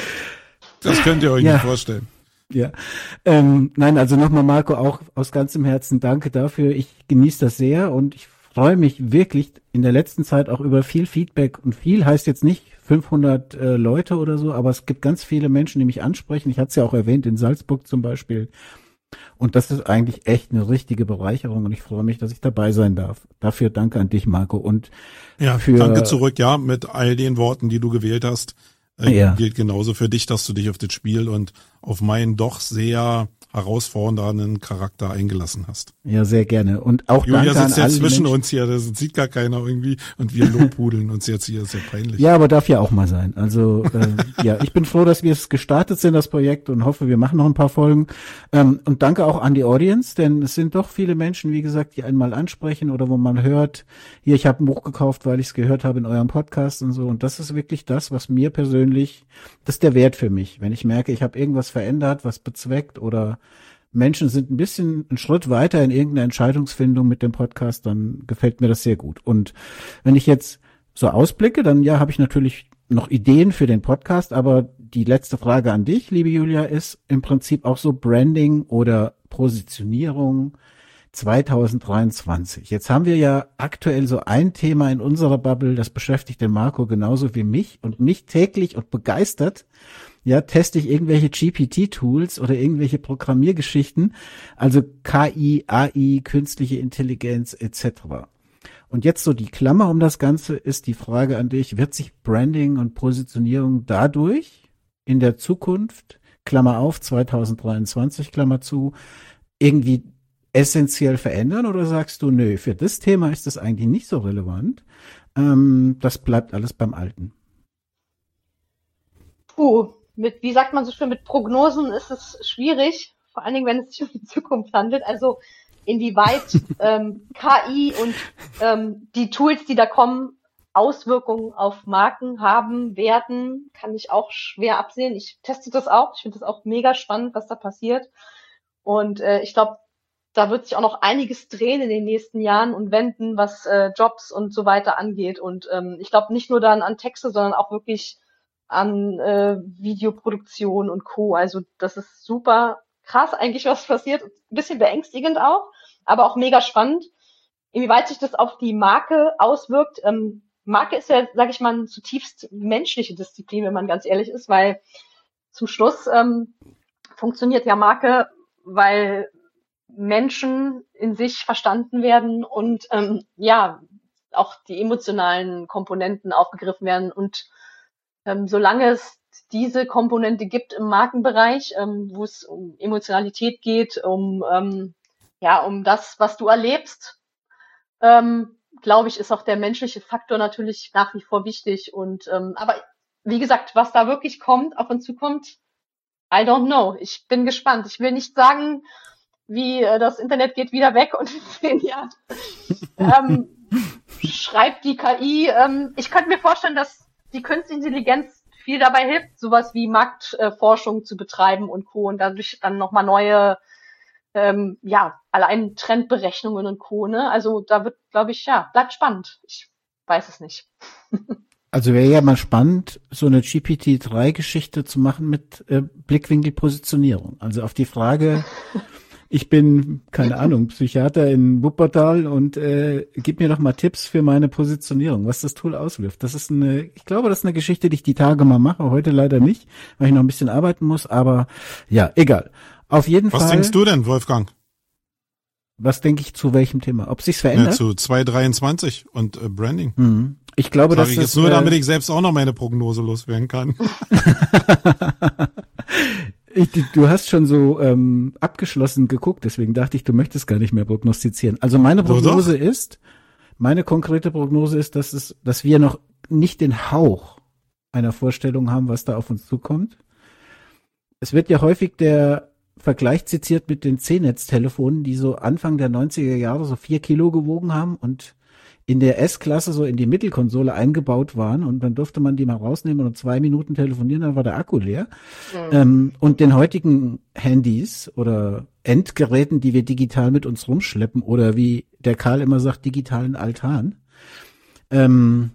Das könnt ihr euch ja. nicht vorstellen. Ja, ähm, nein, also nochmal Marco, auch aus ganzem Herzen danke dafür. Ich genieße das sehr und ich freue mich wirklich in der letzten Zeit auch über viel Feedback und viel heißt jetzt nicht fünfhundert äh, Leute oder so, aber es gibt ganz viele Menschen, die mich ansprechen. Ich hatte es ja auch erwähnt, in Salzburg zum Beispiel. Und das ist eigentlich echt eine richtige Bereicherung und ich freue mich, dass ich dabei sein darf. Dafür danke an dich, Marco. Und ja, für, danke zurück, ja, mit all den Worten, die du gewählt hast. Äh, ja. Gilt genauso für dich, dass du dich auf das Spiel und auf meinen doch sehr herausfordernden Charakter eingelassen hast. Ja, sehr gerne. Und auch Julia danke sitzt an ja alle zwischen Menschen. uns hier, das sieht gar keiner irgendwie und wir lobhudeln uns jetzt hier, ist ja peinlich. Ja, aber darf ja auch mal sein. Also äh, ja, ich bin froh, dass wir es gestartet sind, das Projekt, und hoffe, wir machen noch ein paar Folgen. Ähm, und danke auch an die Audience, denn es sind doch viele Menschen, wie gesagt, die einmal ansprechen oder wo man hört, hier, ich habe ein Buch gekauft, weil ich es gehört habe in eurem Podcast und so. Und das ist wirklich das, was mir persönlich, das ist der Wert für mich. Wenn ich merke, ich habe irgendwas verändert, was bezweckt oder Menschen sind ein bisschen einen Schritt weiter in irgendeiner Entscheidungsfindung mit dem Podcast, dann gefällt mir das sehr gut. Und wenn ich jetzt so ausblicke, dann ja, habe ich natürlich noch Ideen für den Podcast, aber die letzte Frage an dich, liebe Julia, ist im Prinzip auch so Branding oder Positionierung zwanzig dreiundzwanzig. Jetzt haben wir ja aktuell so ein Thema in unserer Bubble, das beschäftigt den Marco genauso wie mich und mich täglich und begeistert. Ja, teste ich irgendwelche G P T-Tools oder irgendwelche Programmiergeschichten, also K I, A I, künstliche Intelligenz et cetera. Und jetzt so die Klammer um das Ganze ist die Frage an dich, wird sich Branding und Positionierung dadurch in der Zukunft, Klammer auf, zwanzig dreiundzwanzig, Klammer zu, irgendwie essentiell verändern oder sagst du, nö, für das Thema ist das eigentlich nicht so relevant, ähm, das bleibt alles beim Alten? Puh. Mit, wie sagt man so schön, mit Prognosen ist es schwierig, vor allen Dingen, wenn es sich um die Zukunft handelt. Also inwieweit ähm, K I und ähm, die Tools, die da kommen, Auswirkungen auf Marken haben werden, kann ich auch schwer absehen. Ich teste das auch. Ich finde das auch mega spannend, was da passiert. Und äh, ich glaube, da wird sich auch noch einiges drehen in den nächsten Jahren und wenden, was äh, Jobs und so weiter angeht. Und ähm, ich glaube nicht nur dann an Texte, sondern auch wirklich an äh, Videoproduktion und Co. Also das ist super krass eigentlich, was passiert. Ein bisschen beängstigend auch, aber auch mega spannend. Inwieweit sich das auf die Marke auswirkt. Ähm, Marke ist ja, sage ich mal, eine zutiefst menschliche Disziplin, wenn man ganz ehrlich ist, weil zum Schluss ähm, funktioniert ja Marke, weil Menschen in sich verstanden werden und ähm, ja, auch die emotionalen Komponenten aufgegriffen werden. Und Ähm, solange es diese Komponente gibt im Markenbereich, ähm, wo es um Emotionalität geht, um ähm, ja um das, was du erlebst, ähm, glaube ich, ist auch der menschliche Faktor natürlich nach wie vor wichtig. Und ähm, aber wie gesagt, was da wirklich kommt, auf uns zukommt, I don't know. Ich bin gespannt. Ich will nicht sagen, wie äh, das Internet geht wieder weg und in zehn Jahren ähm, schreibt die K I. Ähm, ich könnte mir vorstellen, dass die künstliche Intelligenz viel dabei hilft, sowas wie Marktforschung äh, zu betreiben und Co. Und dadurch dann nochmal neue, ähm, ja, allein Trendberechnungen und Co. Ne? Also da wird, glaube ich, ja, bleibt spannend. Ich weiß es nicht. Also wäre ja mal spannend, so eine G P T drei Geschichte zu machen mit äh, Blickwinkelpositionierung. Also auf die Frage, ich bin, keine Ahnung, Psychiater in Wuppertal und äh, gib mir doch mal Tipps für meine Positionierung, was das Tool auswirft. Das ist eine, ich glaube, das ist eine Geschichte, die ich die Tage mal mache, heute leider nicht, weil ich noch ein bisschen arbeiten muss, aber ja, egal. Auf jeden Was Fall. Was denkst du denn, Wolfgang? Was denke ich zu welchem Thema? Ob sich's verändert? Ja, zu zwei dreiundzwanzig und äh, Branding. Mhm. Ich glaube, Sag dass ich das jetzt nur, äh, damit ich selbst auch noch meine Prognose loswerden kann. ich, du hast schon so ähm, abgeschlossen geguckt, deswegen dachte ich, du möchtest gar nicht mehr prognostizieren. Also meine Prognose Doch, doch. ist, meine konkrete Prognose ist, dass es, dass wir noch nicht den Hauch einer Vorstellung haben, was da auf uns zukommt. Es wird ja häufig der Vergleich zitiert mit den C-Netz-Telefonen, die so Anfang der neunziger Jahre so vier Kilo gewogen haben und in der S-Klasse so in die Mittelkonsole eingebaut waren und dann durfte man die mal rausnehmen und zwei Minuten telefonieren, dann war der Akku leer. Mhm. Ähm, und den heutigen Handys oder Endgeräten, die wir digital mit uns rumschleppen oder wie der Karl immer sagt, digitalen Altan. Ähm,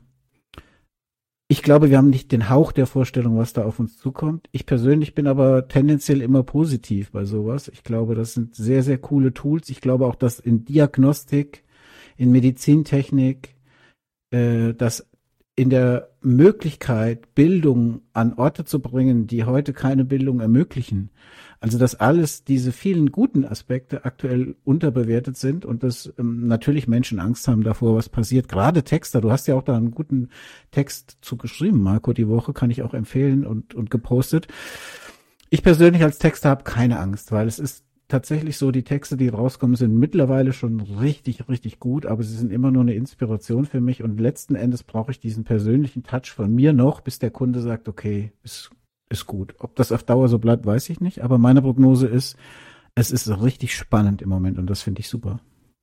ich glaube, wir haben nicht den Hauch der Vorstellung, was da auf uns zukommt. Ich persönlich bin aber tendenziell immer positiv bei sowas. Ich glaube, das sind sehr, sehr coole Tools. Ich glaube auch, dass in Diagnostik, in Medizintechnik, äh, dass in der Möglichkeit, Bildung an Orte zu bringen, die heute keine Bildung ermöglichen. Also dass alles diese vielen guten Aspekte aktuell unterbewertet sind und dass ähm, natürlich Menschen Angst haben davor, was passiert. Gerade Texter, du hast ja auch da einen guten Text zu geschrieben, Marco, die Woche, kann ich auch empfehlen und, und gepostet. Ich persönlich als Texter habe keine Angst, weil es ist tatsächlich so, die Texte, die rauskommen, sind mittlerweile schon richtig, richtig gut, aber sie sind immer nur eine Inspiration für mich und letzten Endes brauche ich diesen persönlichen Touch von mir noch, bis der Kunde sagt, okay, ist, ist gut. Ob das auf Dauer so bleibt, weiß ich nicht, aber meine Prognose ist, es ist richtig spannend im Moment und das finde ich super.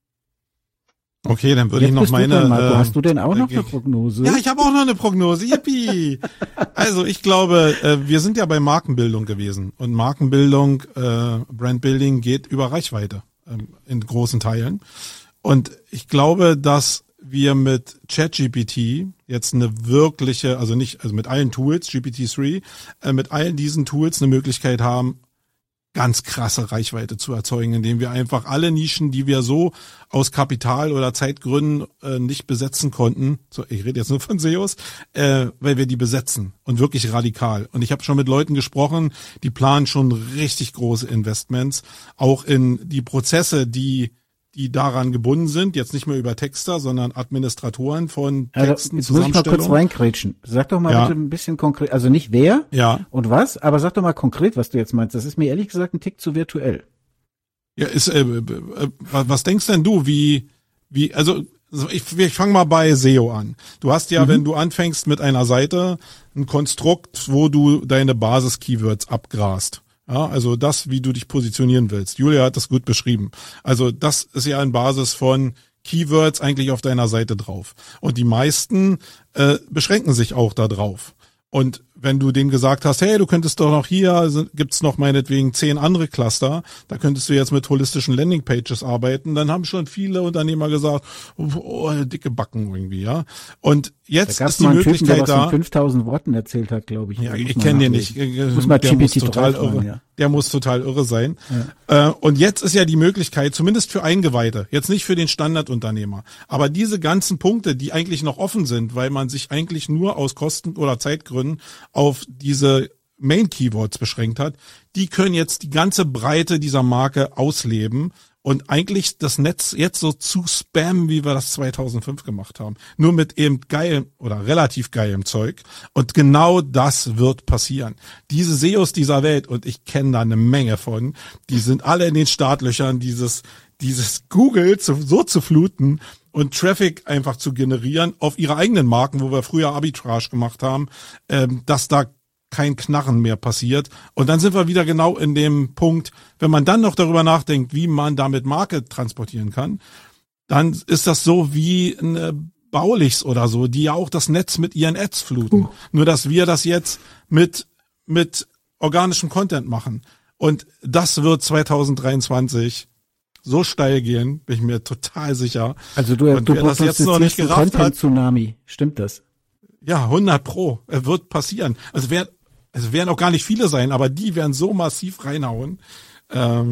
Okay, dann würde Jetzt ich noch bist meine... Du dran, Marco. Äh, Hast du denn auch noch eine Prognose? Ja, ich habe auch noch eine Prognose. Yippie! Also ich glaube, äh, wir sind ja bei Markenbildung gewesen. Und Markenbildung, äh, Brandbuilding geht über Reichweite äh, in großen Teilen. Und ich glaube, dass wir mit ChatGPT jetzt eine wirkliche, also nicht, also mit allen Tools, G P T drei, äh, mit allen diesen Tools eine Möglichkeit haben, ganz krasse Reichweite zu erzeugen, indem wir einfach alle Nischen, die wir so aus Kapital- oder Zeitgründen äh, nicht besetzen konnten, so ich rede jetzt nur von S E Os, äh, weil wir die besetzen und wirklich radikal. Und ich habe schon mit Leuten gesprochen, die planen schon richtig große Investments, auch in die Prozesse, die die daran gebunden sind, jetzt nicht mehr über Texter, sondern Administratoren von Texten, also, jetzt muss ich mal kurz reinkrätschen. Sag doch mal ja. bitte ein bisschen konkret, also nicht wer ja. und was, aber sag doch mal konkret, was du jetzt meinst. Das ist mir ehrlich gesagt ein Tick zu virtuell. Ja, ist, äh, äh, was denkst denn du, wie, wie, also ich, ich fange mal bei S E O an. Du hast ja, mhm. wenn du anfängst mit einer Seite, ein Konstrukt, wo du deine Basis-Keywords abgrast. Ja, also das, wie du dich positionieren willst. Julia hat das gut beschrieben. Also das ist ja in Basis von Keywords eigentlich auf deiner Seite drauf. Und die meisten äh, beschränken sich auch da drauf. Und wenn du denen gesagt hast, hey, du könntest doch noch hier, gibt's noch meinetwegen zehn andere Cluster, da könntest du jetzt mit holistischen Landingpages arbeiten, dann haben schon viele Unternehmer gesagt, oh, oh dicke Backen irgendwie, ja. Und jetzt da ist die Möglichkeit Typen, der was da. In fünftausend Worten erzählt hat, glaube ich. Ja, ich kenne den nicht. Muss mal der muss total fragen, irre. Ja. Der muss total irre sein. Ja. Äh, und jetzt ist ja die Möglichkeit, zumindest für Eingeweihte, jetzt nicht für den Standardunternehmer, aber diese ganzen Punkte, die eigentlich noch offen sind, weil man sich eigentlich nur aus Kosten- oder Zeitgründen auf diese Main-Keywords beschränkt hat, die können jetzt die ganze Breite dieser Marke ausleben und eigentlich das Netz jetzt so zu spammen, wie wir das zweitausendfünf gemacht haben. Nur mit eben geilem oder relativ geilem Zeug. Und genau das wird passieren. Diese S E Os dieser Welt, und ich kenne da eine Menge von, die sind alle in den Startlöchern, dieses, dieses Google zu, so zu fluten und Traffic einfach zu generieren auf ihre eigenen Marken, wo wir früher Arbitrage gemacht haben, ähm, dass da kein Knarren mehr passiert. Und dann sind wir wieder genau in dem Punkt, wenn man dann noch darüber nachdenkt, wie man damit Marke transportieren kann, dann ist das so wie eine Baulichs oder so, die ja auch das Netz mit ihren Ads fluten. Uh. Nur, dass wir das jetzt mit, mit organischem Content machen. Und das wird zweitausenddreiundzwanzig so steil gehen, bin ich mir total sicher. Also du, und du wer das jetzt noch nicht gerafft hat, Tsunami, stimmt das? Ja, hundert Pro. Es wird passieren. Also wer, es werden auch gar nicht viele sein, aber die werden so massiv reinhauen. Ähm,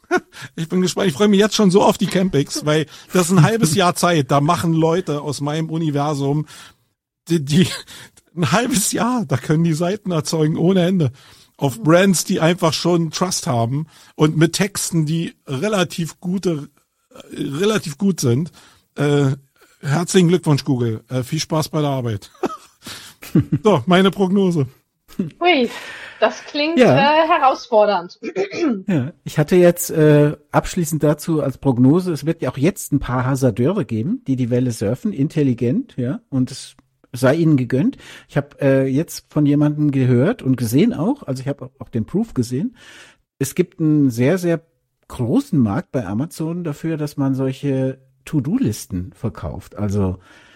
Ich bin gespannt. Ich freue mich jetzt schon so auf die Campix, weil das ist ein halbes Jahr Zeit. Da machen Leute aus meinem Universum, die, die ein halbes Jahr, da können die Seiten erzeugen ohne Ende. Auf Brands, die einfach schon Trust haben und mit Texten, die relativ gute, äh, relativ gut sind. Äh, herzlichen Glückwunsch, Google. Äh, viel Spaß bei der Arbeit. So, meine Prognose. Ui, das klingt Ja. äh, herausfordernd. Ja, ich hatte jetzt äh, abschließend dazu als Prognose, es wird ja auch jetzt ein paar Hasardeure geben, die die Welle surfen, intelligent, ja, und es sei ihnen gegönnt. Ich habe äh, jetzt von jemandem gehört und gesehen auch, also ich habe auch, auch den Proof gesehen, es gibt einen sehr, sehr großen Markt bei Amazon dafür, dass man solche To-Do-Listen verkauft, also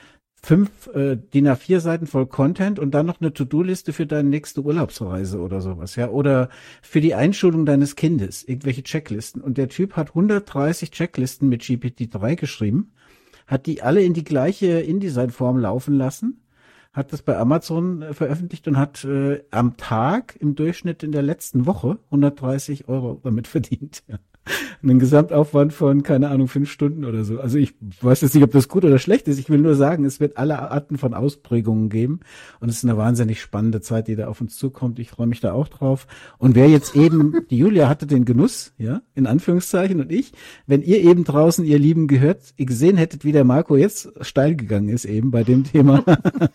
fünf äh, D I N A vier Seiten voll Content und dann noch eine To-Do-Liste für deine nächste Urlaubsreise oder sowas, ja, oder für die Einschulung deines Kindes, irgendwelche Checklisten. Und der Typ hat hundertdreißig Checklisten mit G P T drei geschrieben, hat die alle in die gleiche InDesign-Form laufen lassen, hat das bei Amazon äh, veröffentlicht und hat äh, am Tag im Durchschnitt in der letzten Woche hundertdreißig Euro damit verdient, ja. Einen Gesamtaufwand von, keine Ahnung, fünf Stunden oder so. Also ich weiß jetzt nicht, ob das gut oder schlecht ist. Ich will nur sagen, es wird alle Arten von Ausprägungen geben. Und es ist eine wahnsinnig spannende Zeit, die da auf uns zukommt. Ich freue mich da auch drauf. Und wer jetzt eben, die Julia hatte den Genuss, ja, in Anführungszeichen, und ich, wenn ihr eben draußen, ihr Lieben, gehört, ihr gesehen hättet, wie der Marco jetzt steil gegangen ist eben bei dem Thema.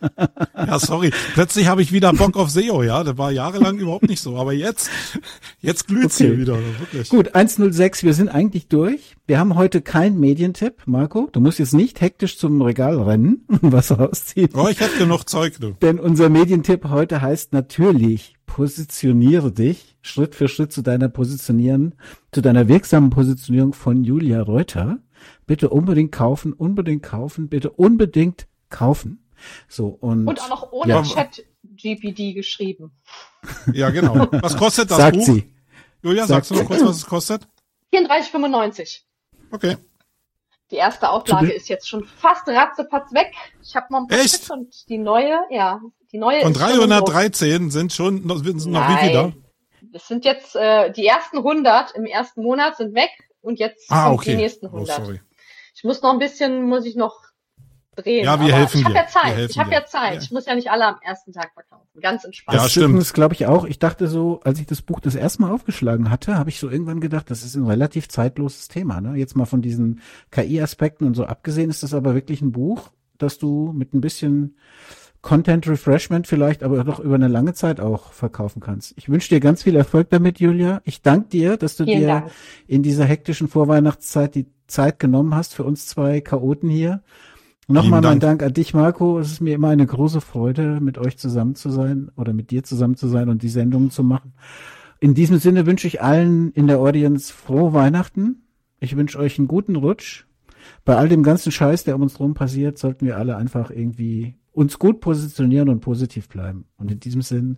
Ja, sorry. Plötzlich habe ich wieder Bock auf S E O, ja. Das war jahrelang überhaupt nicht so. Aber jetzt, jetzt glüht's Okay. hier wieder, wirklich. Gut, eins null sechs, wir sind eigentlich durch. Wir haben heute keinen Medientipp, Marco. Du musst jetzt nicht hektisch zum Regal rennen und was rausziehen. Oh, ich hätte genug Zeug, du. Denn unser Medientipp heute heißt natürlich, positioniere dich Schritt für Schritt zu deiner Positionieren, zu deiner wirksamen Positionierung von Julia Reuter. Bitte unbedingt kaufen, unbedingt kaufen, bitte unbedingt kaufen. So, und, Und auch noch ohne ja, Chat G P T geschrieben. Ja, genau. Was kostet das sagt Buch? sie. Julia, Sagt sagst du noch sie. kurz, was es kostet? vierunddreißig fünfundneunzig. Okay. Die erste Auflage Zu- ist jetzt schon fast ratzepatz weg. Ich habe noch ein paar Echt? Stück und die neue, ja, die neue Von ist schon im Druck. dreihundertreizehn sind schon noch, sind noch wie viel da? Nein. Das sind jetzt äh, die ersten hundert im ersten Monat sind weg und jetzt Ah, kommt okay. die nächsten Oh, hundert. sorry. Ich muss noch ein bisschen, muss ich noch drehen. Ja, wir aber helfen ich habe dir. ja Zeit. Wir helfen Ich habe dir. ja Zeit. Ja. Ich muss ja nicht alle am ersten Tag verkaufen. Ganz entspannt. Ja, Das stimmt. Das glaube ich auch. Ich dachte so, als ich das Buch das erste Mal aufgeschlagen hatte, habe ich so irgendwann gedacht, das ist ein relativ zeitloses Thema. Ne? Jetzt mal von diesen K I-Aspekten und so abgesehen, ist das aber wirklich ein Buch, das du mit ein bisschen Content Refreshment vielleicht, aber doch über eine lange Zeit auch verkaufen kannst. Ich wünsche dir ganz viel Erfolg damit, Julia. Ich danke dir, dass du Vielen dir Dank. in dieser hektischen Vorweihnachtszeit die Zeit genommen hast für uns zwei Chaoten hier. Nochmal mein Dank. Dank an dich, Marco. Es ist mir immer eine große Freude, mit euch zusammen zu sein oder mit dir zusammen zu sein und die Sendungen zu machen. In diesem Sinne wünsche ich allen in der Audience frohe Weihnachten. Ich wünsche euch einen guten Rutsch. Bei all dem ganzen Scheiß, der um uns drum passiert, sollten wir alle einfach irgendwie uns gut positionieren und positiv bleiben. Und in diesem Sinn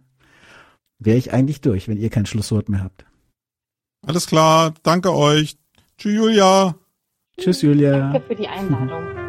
wäre ich eigentlich durch, wenn ihr kein Schlusswort mehr habt. Alles klar. Danke euch. Tschüss, Julia. Tschüss, Julia. Danke für die Einladung.